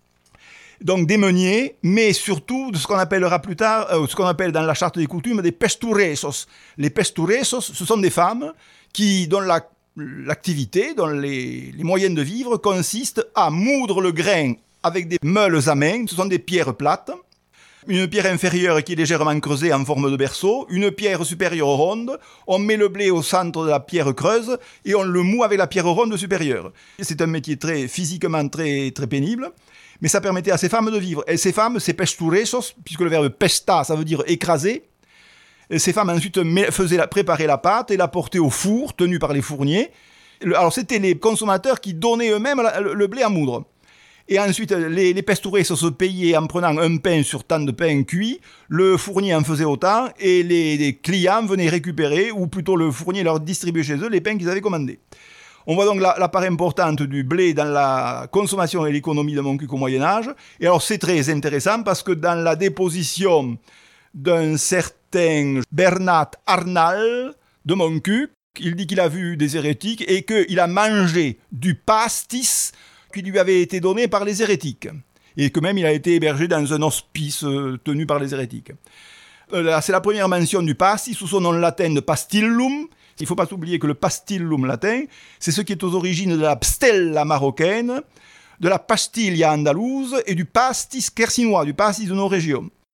Donc des meuniers, mais surtout de ce qu'on appellera plus tard, euh, ce qu'on appelle dans la charte des coutumes des pesturesos. Les pesturesos, ce sont des femmes qui, dont la, l'activité, dont les, les moyens de vivre consistent à moudre le grain avec des meules à main. Ce sont des pierres plates, une pierre inférieure qui est légèrement creusée en forme de berceau, une pierre supérieure ronde. On met le blé au centre de la pierre creuse et on le moud avec la pierre ronde supérieure. C'est un métier très physiquement très très pénible. Mais ça permettait à ces femmes de vivre. Et ces femmes, ces pesturesos, puisque le verbe pesta, ça veut dire écraser, et ces femmes ensuite faisaient la, préparer la pâte et la portaient au four, tenu par les fourniers. Alors c'était les consommateurs qui donnaient eux-mêmes la, le, le blé à moudre. Et ensuite, les, les pesturesos se payaient en prenant un pain sur tant de pain cuit, le fournier en faisait autant, et les, les clients venaient récupérer, ou plutôt le fournier leur distribuait chez eux les pains qu'ils avaient commandés. On voit donc la, la part importante du blé dans la consommation et l'économie de Montcuq au Moyen-Âge. Et alors c'est très intéressant parce que dans la déposition d'un certain Bernat Arnal de Montcuq, il dit qu'il a vu des hérétiques et qu'il a mangé du pastis qui lui avait été donné par les hérétiques. Et que même il a été hébergé dans un hospice euh, tenu par les hérétiques. Euh, là, c'est la première mention du pastis sous son nom latin de pastillum. Il ne faut pas oublier que le pastillum latin, c'est ce qui est aux origines de la pstella marocaine, de la pastilla andalouse et du pastis quercinois, du pastis de nos régions.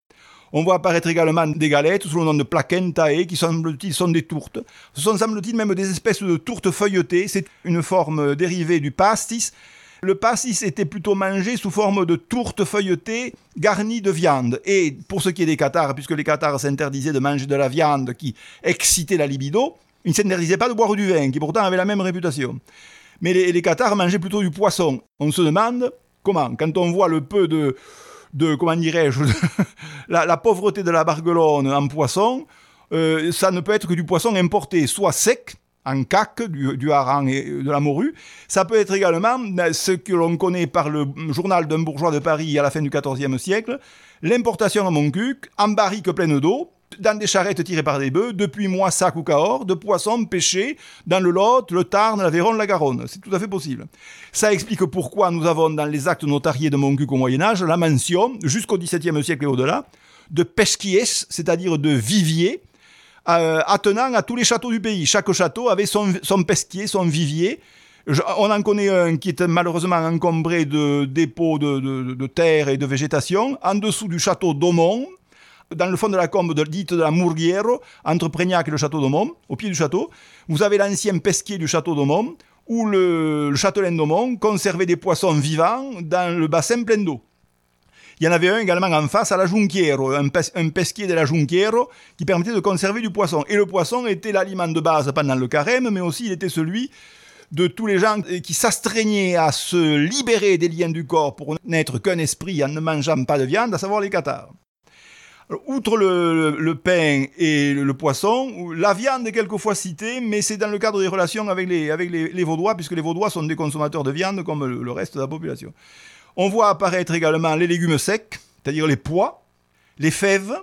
On voit apparaître également des galettes sous le nom de placentae, qui semble-t-il sont des tourtes. Ce sont semble-t-il même des espèces de tourtes feuilletées. C'est une forme dérivée du pastis. Le pastis était plutôt mangé sous forme de tourtes feuilletées garnies de viande. Et pour ce qui est des cathares, puisque les cathares s'interdisaient de manger de la viande qui excitait la libido, ils ne s'interdisaient pas de boire du vin, qui pourtant avait la même réputation. Mais les, les cathares mangeaient plutôt du poisson. On se demande comment, quand on voit le peu de, de comment dirais-je, la, la pauvreté de la Barguelonne en poisson, euh, ça ne peut être que du poisson importé, soit sec, en caque, du, du hareng et de la morue. Ça peut être également ce que l'on connaît par le journal d'un bourgeois de Paris à la fin du quatorzième siècle, l'importation à Montcuq, en barriques pleines d'eau, dans des charrettes tirées par des bœufs, depuis Moissac ou Cahors, de poissons pêchés dans le Lot, le Tarn, l'Aveyron, la Garonne. C'est tout à fait possible. Ça explique pourquoi nous avons dans les actes notariés de Montcuq au Moyen-Âge la mention, jusqu'au dix-septième siècle et au-delà, de pesquies, c'est-à-dire de viviers, Euh, attenant à tous les châteaux du pays. Chaque château avait son, son pesquier, son vivier. Je, on en connaît un qui est malheureusement encombré de dépôts de, de, de terre et de végétation, en dessous du château d'Aumont, dans le fond de la combe de, dite de la Murguiero, entre Prégnac et le château d'Aumont, au pied du château. Vous avez l'ancien pesquier du château d'Aumont, où le, le châtelain d'Aumont conservait des poissons vivants dans le bassin plein d'eau. Il y en avait un également en face à la Junquiero, un, pes- un pesquier de la Junquiero qui permettait de conserver du poisson. Et le poisson était l'aliment de base pendant le carême, mais aussi il était celui de tous les gens qui s'astreignaient à se libérer des liens du corps pour n'être qu'un esprit en ne mangeant pas de viande, à savoir les cathares. Alors, outre le, le, le pain et le, le poisson, la viande est quelquefois citée, mais c'est dans le cadre des relations avec les, avec les, les Vaudois, puisque les Vaudois sont des consommateurs de viande comme le, le reste de la population. On voit apparaître également les légumes secs, c'est-à-dire les pois, les fèves,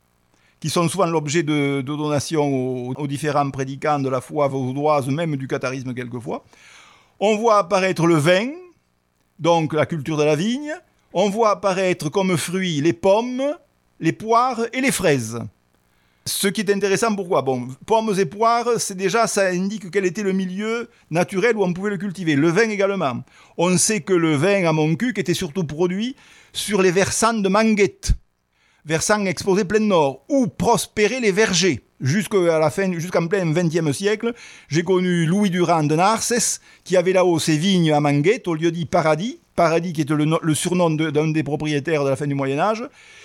qui sont souvent l'objet de, de donations aux, aux différents prédicants de la foi vaudoise, même du catharisme quelquefois. On voit apparaître le vin, donc la culture de la vigne. On voit apparaître comme fruits les pommes, les poires et les fraises. Ce qui est intéressant, pourquoi ? Bon, pommes et poires, c'est déjà, ça indique quel était le milieu naturel où on pouvait le cultiver. Le vin également. On sait que le vin à Montcuq était surtout produit sur les versants de Manguette, versants exposés plein nord, où prospéraient les vergers. Jusqu'à la fin, jusqu'en plein vingtième siècle, j'ai connu Louis Durand de Narcès, qui avait là-haut ses vignes à Manguette, au lieu dit Paradis, Paradis qui était le, le surnom de, d'un des propriétaires de la fin du Moyen-Âge.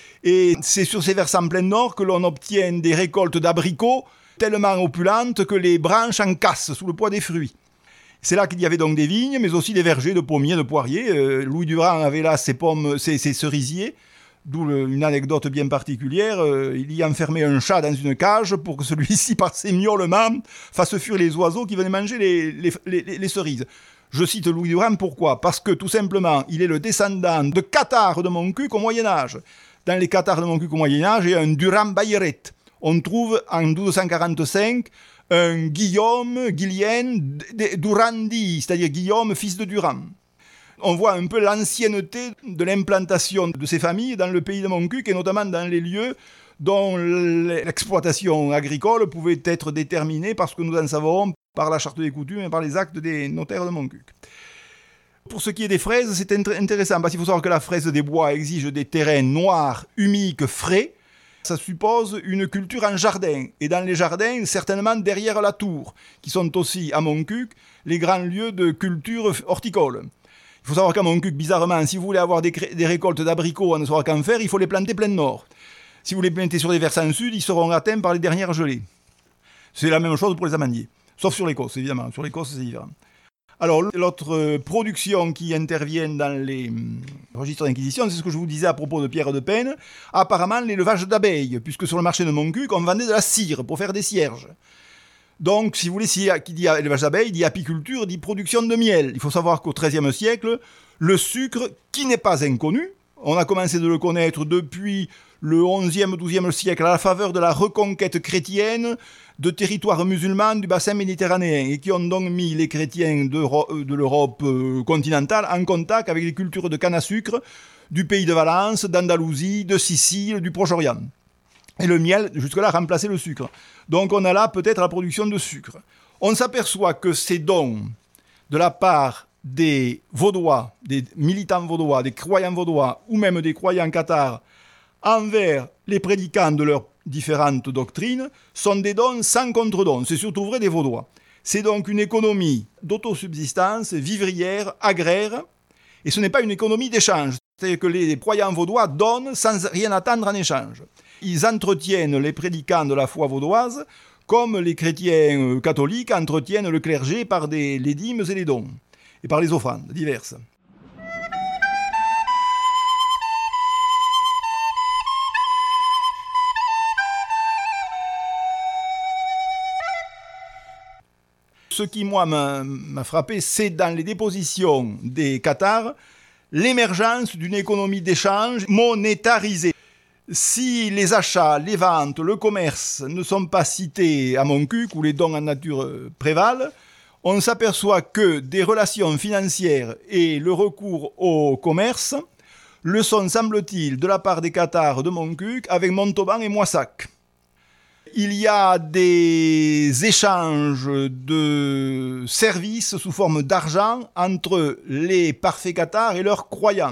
Et c'est sur ces versants plein nord que l'on obtient des récoltes d'abricots tellement opulentes que les branches en cassent sous le poids des fruits. C'est là qu'il y avait donc des vignes, mais aussi des vergers de pommiers, de poiriers. Euh, Louis Durand avait là ses pommes, ses, ses cerisiers, d'où le, une anecdote bien particulière. Euh, il y enfermait un chat dans une cage pour que celui-ci, par ses miaulements, fasse fuir les oiseaux qui venaient manger les, les, les, les cerises. Je cite Louis Durand, pourquoi ? Parce que, tout simplement, il est le descendant de cathares de Montcuq au Moyen-Âge. Dans les cathares de Montcuq au Moyen-Âge, il y a un Durand Bayeret. On trouve en douze cent quarante-cinq un Guillaume, Guilien, Durandi, c'est-à-dire Guillaume, fils de Durand. On voit un peu l'ancienneté de l'implantation de ces familles dans le pays de Montcuq et notamment dans les lieux dont l'exploitation agricole pouvait être déterminée parce que nous en savons par la charte des coutumes et par les actes des notaires de Montcuq. Pour ce qui est des fraises, c'est intéressant parce qu'il faut savoir que la fraise des bois exige des terrains noirs, humides, frais. Ça suppose une culture en jardin. Et dans les jardins, certainement derrière la tour, qui sont aussi à Montcuq les grands lieux de culture horticole. Il faut savoir qu'à Montcuq, bizarrement, si vous voulez avoir des, cré- des récoltes d'abricots à ne savoir qu'en faire, il faut les planter plein nord. Si vous les plantez sur les versants sud, ils seront atteints par les dernières gelées. C'est la même chose pour les amandiers. Sauf sur l'Écosse, évidemment. Sur l'Écosse, c'est différent. Alors, l'autre production qui intervient dans les registres d'inquisition, c'est ce que je vous disais à propos de Pierre de Pène. Apparemment, l'élevage d'abeilles, puisque sur le marché de Montcuq, on vendait de la cire pour faire des cierges. Donc, si vous voulez, qui dit élevage d'abeilles, dit apiculture, dit production de miel. Il faut savoir qu'au treizième siècle, le sucre, qui n'est pas inconnu, on a commencé de le connaître depuis le onzième, douzième siècle, à la faveur de la reconquête chrétienne de territoires musulmans du bassin méditerranéen, et qui ont donc mis les chrétiens de l'Europe continentale en contact avec les cultures de canne à sucre du pays de Valence, d'Andalousie, de Sicile, du Proche-Orient. Et le miel, jusque-là, remplaçait le sucre. Donc on a là peut-être la production de sucre. On s'aperçoit que ces dons de la part des Vaudois, des militants vaudois, des croyants vaudois, ou même des croyants cathares, envers les prédicants de leurs différentes doctrines sont des dons sans contre-dons. C'est surtout vrai des Vaudois. C'est donc une économie d'autosubsistance, vivrière, agraire, et ce n'est pas une économie d'échange. C'est-à-dire que les croyants vaudois donnent sans rien attendre en échange. Ils entretiennent les prédicants de la foi vaudoise comme les chrétiens catholiques entretiennent le clergé par des, les dîmes et les dons, et par les offrandes diverses. Ce qui, moi, m'a, m'a frappé, c'est dans les dépositions des cathares, l'émergence d'une économie d'échange monétarisée. Si les achats, les ventes, le commerce ne sont pas cités à Montcuq, où les dons en nature prévalent, on s'aperçoit que des relations financières et le recours au commerce le sont, semble-t-il, de la part des cathares de Montcuq avec Montauban et Moissac. Il y a des échanges de services sous forme d'argent entre les parfaits cathares et leurs croyants.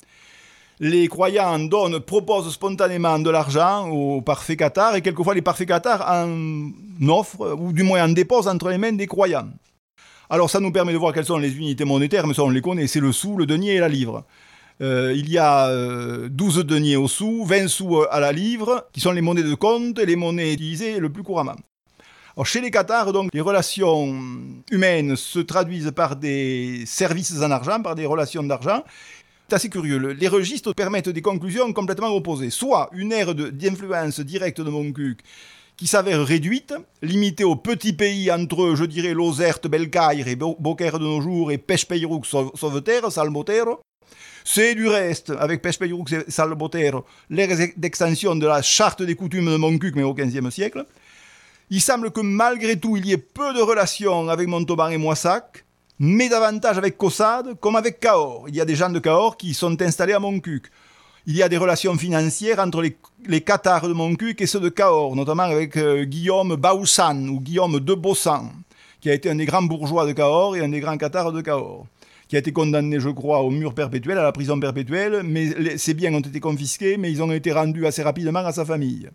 Les croyants donnent, proposent spontanément de l'argent aux parfaits cathares et quelquefois les parfaits cathares en offrent ou du moins en déposent entre les mains des croyants. Alors ça nous permet de voir quelles sont les unités monétaires, mais ça on les connaît, c'est le sou, le denier et la livre. Euh, il y a euh, douze deniers au sou, vingt sous à la livre, qui sont les monnaies de compte et les monnaies utilisées le plus couramment. Alors, chez les cathares, donc, les relations humaines se traduisent par des services en argent, par des relations d'argent. C'est assez curieux. Les registres permettent des conclusions complètement opposées. Soit une ère de, d'influence directe de Montcuq qui s'avère réduite, limitée aux petits pays entre, je dirais, Lozerte, Belcaire et Beaucaire de nos jours et Pech-Peyroux, Sauveterre, Salbotero. C'est du reste, avec Pech-Peyroux et Salbotero, l'ère d'extension de la charte des coutumes de Montcuq, mais au quinzième siècle. Il semble que malgré tout, il y ait peu de relations avec Montauban et Moissac, mais davantage avec Caussade, comme avec Cahors. Il y a des gens de Cahors qui sont installés à Montcuq. Il y a des relations financières entre les, les cathares de Montcuq et ceux de Cahors, notamment avec euh, Guillaume Baoussan ou Guillaume de Bossan, qui a été un des grands bourgeois de Cahors et un des grands cathares de Cahors, qui a été condamné, je crois, au mur perpétuel, à la prison perpétuelle, mais les, ses biens ont été confisqués, mais ils ont été rendus assez rapidement à sa famille.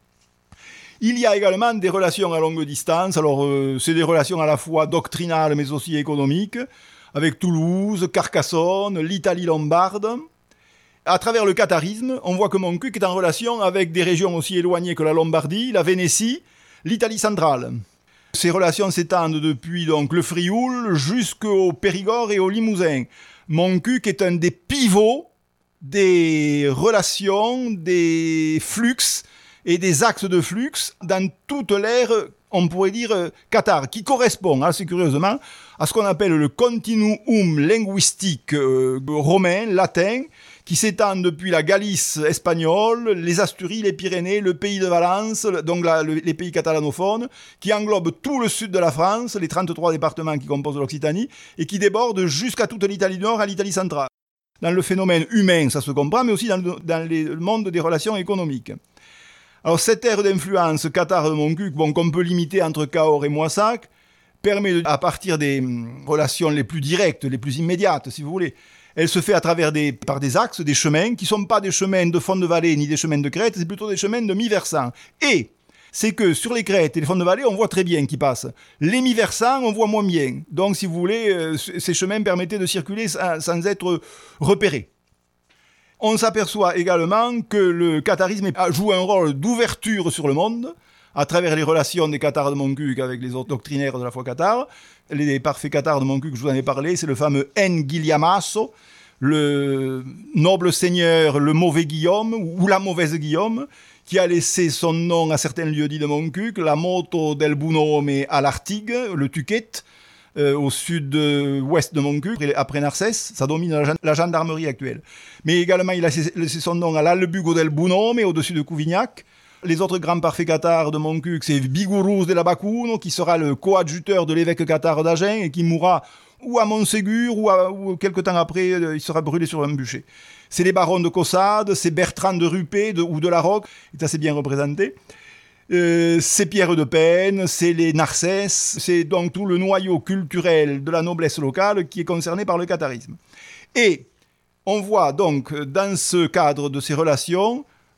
Il y a également des relations à longue distance, alors euh, c'est des relations à la fois doctrinales mais aussi économiques, avec Toulouse, Carcassonne, l'Italie lombarde. À travers le catharisme, on voit que Montcuq est en relation avec des régions aussi éloignées que la Lombardie, la Vénétie, l'Italie centrale. Ces relations s'étendent depuis donc le Frioul jusqu'au Périgord et au Limousin. Montcuq est un des pivots des relations, des flux et des axes de flux dans toute l'ère, on pourrait dire, cathare, qui correspond assez curieusement à ce qu'on appelle le continuum linguistique euh, romain, latin, qui s'étend depuis la Galice espagnole, les Asturies, les Pyrénées, le pays de Valence, donc la, le, les pays catalanophones, qui englobe tout le sud de la France, les trente-trois départements qui composent l'Occitanie, et qui déborde jusqu'à toute l'Italie du Nord, à l'Italie centrale. Dans le phénomène humain, ça se comprend, mais aussi dans le, dans les, le monde des relations économiques. Alors cette ère d'influence cathare de Montcuq, bon, qu'on peut limiter entre Cahors et Moissac, permet, de, à partir des relations les plus directes, les plus immédiates, si vous voulez, elle se fait à travers des, par des axes, des chemins, qui ne sont pas des chemins de fond de vallée ni des chemins de crête, c'est plutôt des chemins de mi-versant. Et c'est que sur les crêtes et les fonds de vallée, on voit très bien qui passent. Les mi-versants, on voit moins bien. Donc, si vous voulez, euh, ces chemins permettaient de circuler sans, sans être repérés. On s'aperçoit également que le catharisme joue un rôle d'ouverture sur le monde, à travers les relations des cathares de Montcuq avec les autres doctrinaires de la foi cathare. Les parfaits cathares de Montcuq, je vous en ai parlé, c'est le fameux En Guiliamasso, le noble seigneur, le mauvais Guillaume, ou la mauvaise Guillaume, qui a laissé son nom à certains lieux-dits de Montcuq, la Moto del Bunome à l'Artigue, le Tuquet, euh, au sud-ouest de Montcuq, après Narcès, ça domine la, la gendarmerie actuelle. Mais également, il a laissé son nom à l'Albugo del Bunome, au-dessus de Couvignac. Les autres grands parfaits cathares de Montcuq, c'est Bigourouz de la Bacuno, qui sera le coadjuteur de l'évêque cathare d'Agen et qui mourra ou à Montségur ou, à, ou quelque temps après, il sera brûlé sur un bûcher. C'est les barons de Caussade, c'est Bertrand de Rupé de, ou de la Roque, il est assez bien représenté. Euh, c'est Pierre de Penne, c'est les Narcès, c'est donc tout le noyau culturel de la noblesse locale qui est concerné par le catharisme. Et on voit donc dans ce cadre de ces relations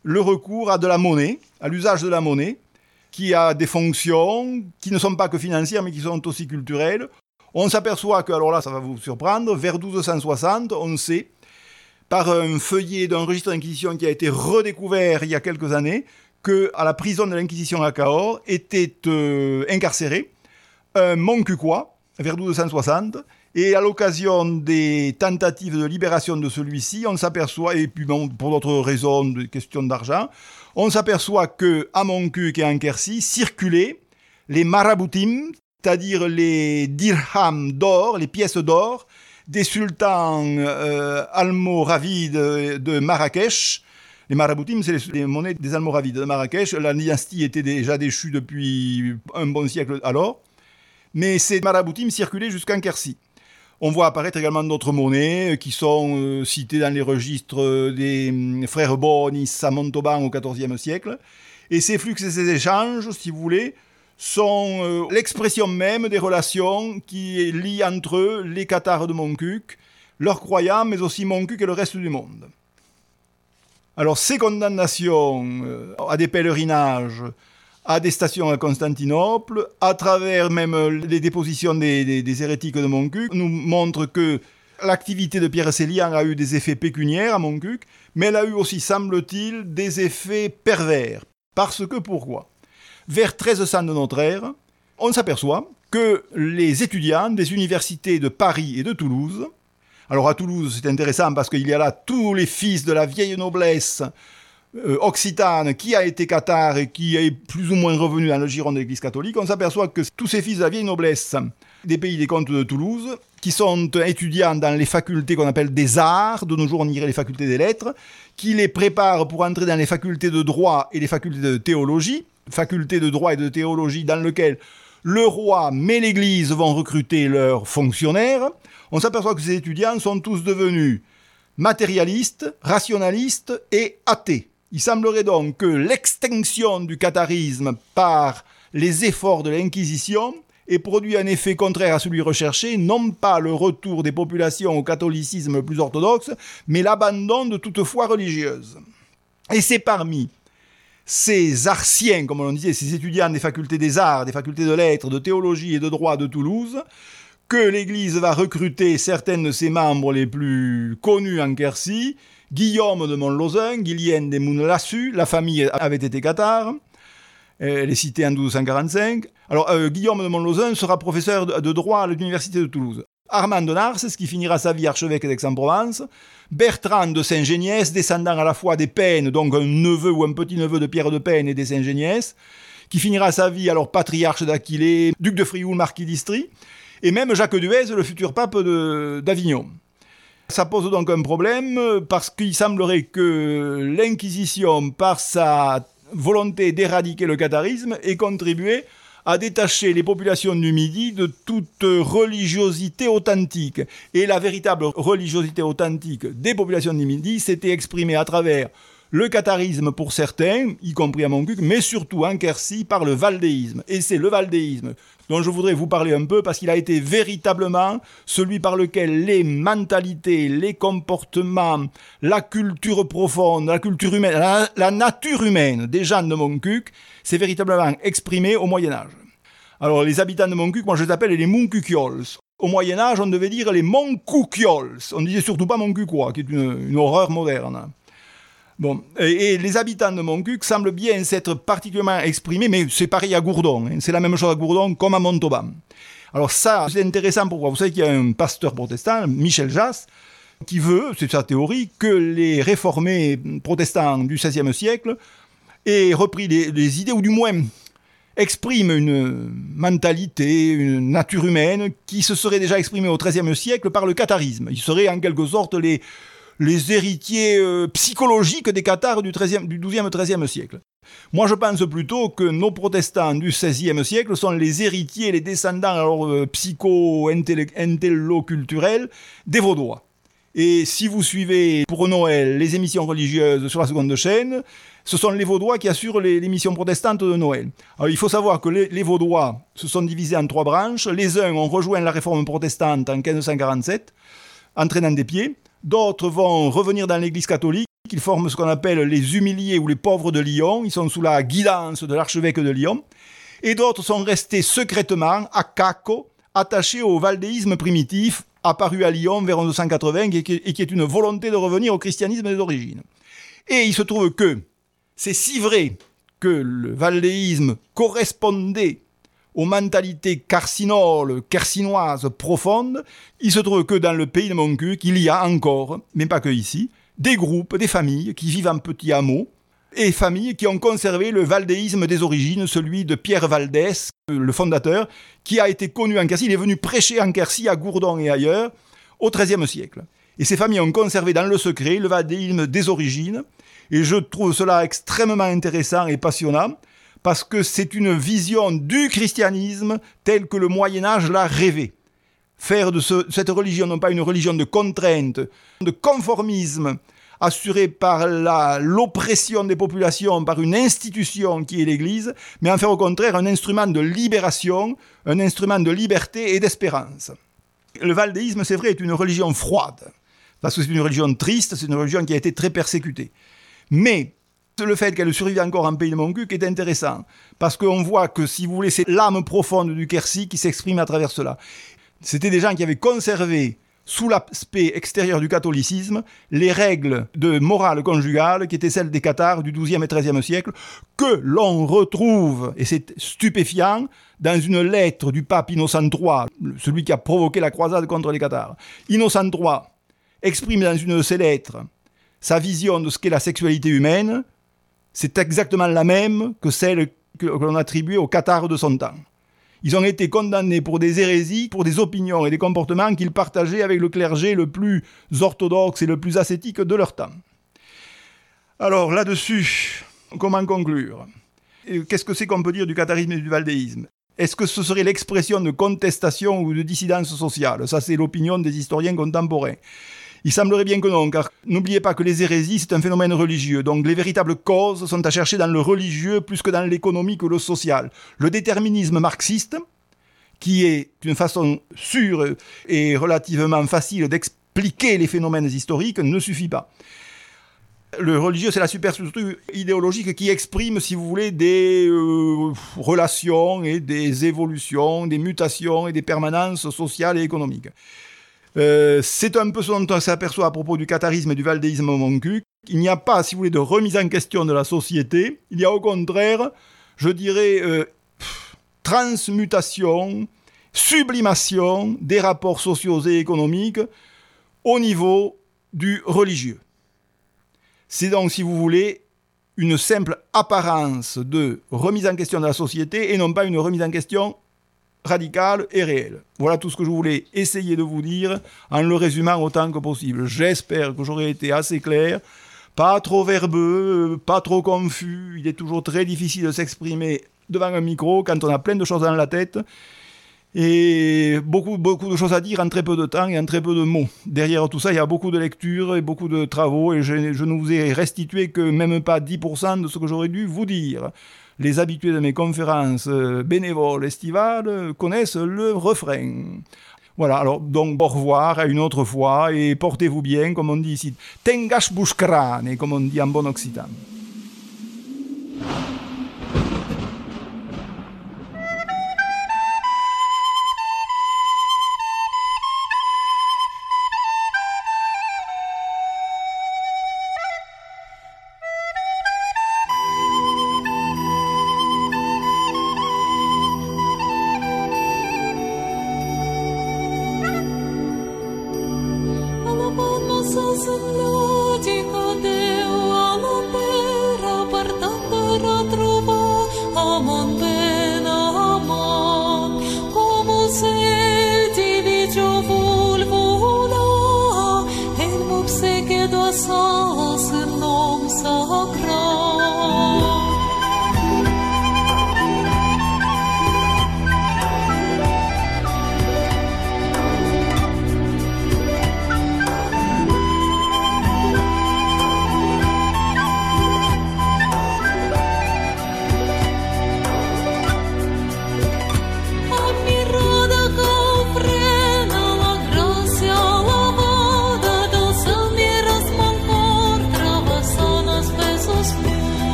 le recours à de la monnaie, à l'usage de la monnaie, qui a des fonctions qui ne sont pas que financières, mais qui sont aussi culturelles. On s'aperçoit que, alors là, ça va vous surprendre, vers douze cent soixante, on sait, par un feuillet d'un registre d'inquisition qui a été redécouvert il y a quelques années, qu'à la prison de l'Inquisition à Cahors était euh, incarcéré un Montcuquois, vers douze cent soixante, et à l'occasion des tentatives de libération de celui-ci, on s'aperçoit, et puis bon, pour d'autres raisons, de questions d'argent, on s'aperçoit qu'à Montcuq et en Quercy circulaient les maraboutim, c'est-à-dire les dirhams d'or, les pièces d'or, des sultans euh, almoravides de Marrakech. Les maraboutim, c'est les, les monnaies des almoravides de Marrakech. La dynastie était déjà déchue depuis un bon siècle alors. Mais ces maraboutim circulaient jusqu'en Quercy. On voit apparaître également d'autres monnaies qui sont euh, citées dans les registres des euh, frères Bonis à Montauban au quatorzième siècle. Et ces flux et ces échanges, si vous voulez, sont euh, l'expression même des relations qui lient entre eux les Cathares de Montcuq, leurs croyants, mais aussi Montcuq et le reste du monde. Alors ces condamnations euh, à des pèlerinages, à des stations à Constantinople, à travers même les dépositions des, des, des hérétiques de Montcuq, nous montrent que l'activité de Pierre Célian a eu des effets pécuniaires à Montcuq, mais elle a eu aussi, semble-t-il, des effets pervers. Parce que pourquoi ? Vers treize cents de notre ère, on s'aperçoit que les étudiants des universités de Paris et de Toulouse, alors à Toulouse c'est intéressant parce qu'il y a là tous les fils de la vieille noblesse Euh, occitane, qui a été cathare et qui est plus ou moins revenu dans le giron de l'Église catholique, on s'aperçoit que tous ces fils de la vieille noblesse des pays des comtes de Toulouse, qui sont étudiants dans les facultés qu'on appelle des arts, de nos jours on dirait les facultés des lettres, qui les préparent pour entrer dans les facultés de droit et les facultés de théologie, facultés de droit et de théologie dans lesquelles le roi mais l'Église vont recruter leurs fonctionnaires. On s'aperçoit que ces étudiants sont tous devenus matérialistes, rationalistes et athées. Il semblerait donc que l'extinction du catharisme par les efforts de l'Inquisition ait produit un effet contraire à celui recherché, non pas le retour des populations au catholicisme plus orthodoxe, mais l'abandon de toute foi religieuse. Et c'est parmi ces artiens, comme on disait, ces étudiants des facultés des arts, des facultés de lettres, de théologie et de droit de Toulouse, que l'Église va recruter certains de ses membres les plus connus en Quercy, Guillaume de Montlozun, Guilien des Mounlassu, la famille avait été cathare, elle est citée en douze cent quarante-cinq. Alors, euh, Guillaume de Montlozun sera professeur de, de droit à l'université de Toulouse. Armand de Narses, qui finira sa vie archevêque d'Aix-en-Provence. Bertrand de Saint-Géniès, descendant à la fois des Pennes, donc un neveu ou un petit-neveu de Pierre de Penne et des Saint-Géniès, qui finira sa vie alors patriarche d'Aquilée, duc de Frioul, marquis d'Istrie, et même Jacques Duez, le futur pape de, d'Avignon. Ça pose donc un problème parce qu'il semblerait que l'Inquisition, par sa volonté d'éradiquer le catharisme, ait contribué à détacher les populations du Midi de toute religiosité authentique. Et la véritable religiosité authentique des populations du Midi s'était exprimée à travers le catharisme pour certains, y compris à Montcuq, mais surtout en Quercy par le valdéisme. Et c'est le valdéisme dont je voudrais vous parler un peu parce qu'il a été véritablement celui par lequel les mentalités, les comportements, la culture profonde, la culture humaine, la, la nature humaine des gens de Montcuq s'est véritablement exprimée au Moyen-Âge. Alors les habitants de Montcuq, moi je les appelle les Montcuquiols. Au Moyen-Âge, on devait dire les Montcuquiols. On disait surtout pas Montcuquois, qui est une, une horreur moderne. Bon, et, et les habitants de Montcuq semblent bien s'être particulièrement exprimés, mais c'est pareil à Gourdon, hein, c'est la même chose à Gourdon comme à Montauban. Alors ça, c'est intéressant pourquoi. Vous savez qu'il y a un pasteur protestant, Michel Jass, qui veut, c'est sa théorie, que les réformés protestants du seizième siècle aient repris les, les idées, ou du moins expriment une mentalité, une nature humaine qui se serait déjà exprimée au treizième siècle par le catharisme. Ils seraient en quelque sorte les... les héritiers euh, psychologiques des cathares du, treizième, du douzième treizième siècle. Moi, je pense plutôt que nos protestants du seizième siècle sont les héritiers, les descendants alors, euh, psycho-intello-culturels des Vaudois. Et si vous suivez pour Noël les émissions religieuses sur la seconde chaîne, ce sont les Vaudois qui assurent les, l'émission protestante de Noël. Alors, il faut savoir que les, les Vaudois se sont divisés en trois branches. Les uns ont rejoint la réforme protestante en quinze cent quarante-sept, entraînant des pieds. D'autres vont revenir dans l'Église catholique qui forment ce qu'on appelle les humiliés ou les pauvres de Lyon. Ils sont sous la guidance de l'archevêque de Lyon. Et d'autres sont restés secrètement à Cacco, attachés au valdéisme primitif, apparu à Lyon vers onze cent quatre-vingts, et qui est une volonté de revenir au christianisme des origines. Et il se trouve que c'est si vrai que le valdéisme correspondait aux mentalités carcinoles, carcinoises profondes, il se trouve que dans le pays de Montcuq, il y a encore, mais pas que ici, des groupes, des familles qui vivent en petits hameaux, et familles qui ont conservé le valdéisme des origines, celui de Pierre Valdès, le fondateur, qui a été connu en Quercy. Il est venu prêcher en Quercy, à Gourdon et ailleurs, au treizième siècle. Et ces familles ont conservé dans le secret le valdéisme des origines, et je trouve cela extrêmement intéressant et passionnant, parce que c'est une vision du christianisme tel que le Moyen-Âge l'a rêvé. Faire de ce, cette religion non pas une religion de contrainte, de conformisme, assurée par la, l'oppression des populations par une institution qui est l'Église, mais en faire au contraire un instrument de libération, un instrument de liberté et d'espérance. Le valdéisme, c'est vrai, est une religion froide, parce que c'est une religion triste, c'est une religion qui a été très persécutée. Mais le fait qu'elle survive encore en pays de Montcuq est intéressant, parce qu'on voit que, si vous voulez, c'est l'âme profonde du Quercy qui s'exprime à travers cela. C'était des gens qui avaient conservé, sous l'aspect extérieur du catholicisme, les règles de morale conjugale qui étaient celles des cathares du douzième et treizième siècle, que l'on retrouve, et c'est stupéfiant, dans une lettre du pape Innocent trois, celui qui a provoqué la croisade contre les cathares. Innocent trois exprime dans une de ses lettres sa vision de ce qu'est la sexualité humaine. C'est exactement la même que celle que, que l'on attribuait aux cathares de son temps. Ils ont été condamnés pour des hérésies, pour des opinions et des comportements qu'ils partageaient avec le clergé le plus orthodoxe et le plus ascétique de leur temps. Alors là-dessus, comment conclure ? Qu'est-ce que c'est qu'on peut dire du catharisme et du valdéisme ? Est-ce que ce serait l'expression de contestation ou de dissidence sociale ? Ça, c'est l'opinion des historiens contemporains. Il semblerait bien que non, car n'oubliez pas que les hérésies, c'est un phénomène religieux. Donc les véritables causes sont à chercher dans le religieux plus que dans l'économique ou le social. Le déterminisme marxiste, qui est une façon sûre et relativement facile d'expliquer les phénomènes historiques, ne suffit pas. Le religieux, c'est la superstructure idéologique qui exprime, si vous voulez, des euh, relations et des évolutions, des mutations et des permanences sociales et économiques. Euh, c'est un peu ce dont on s'aperçoit à propos du catharisme et du valdéisme au Montcuq. Il n'y a pas, si vous voulez, de remise en question de la société. Il y a au contraire, je dirais, euh, pff, transmutation, sublimation des rapports sociaux et économiques au niveau du religieux. C'est donc, si vous voulez, une simple apparence de remise en question de la société et non pas une remise en question radicale et réelle. Voilà tout ce que je voulais essayer de vous dire en le résumant autant que possible. J'espère que j'aurai été assez clair, pas trop verbeux, pas trop confus. Il est toujours très difficile de s'exprimer devant un micro quand on a plein de choses dans la tête et beaucoup, beaucoup de choses à dire en très peu de temps et en très peu de mots. Derrière tout ça, il y a beaucoup de lectures et beaucoup de travaux et je, je ne vous ai restitué que même pas dix pour cent de ce que j'aurais dû vous dire. Les habitués de mes conférences bénévoles estivales connaissent le refrain. Voilà, alors donc au revoir à une autre fois et portez-vous bien, comme on dit ici. Tengash bushkrane, comme on dit en bon occitan.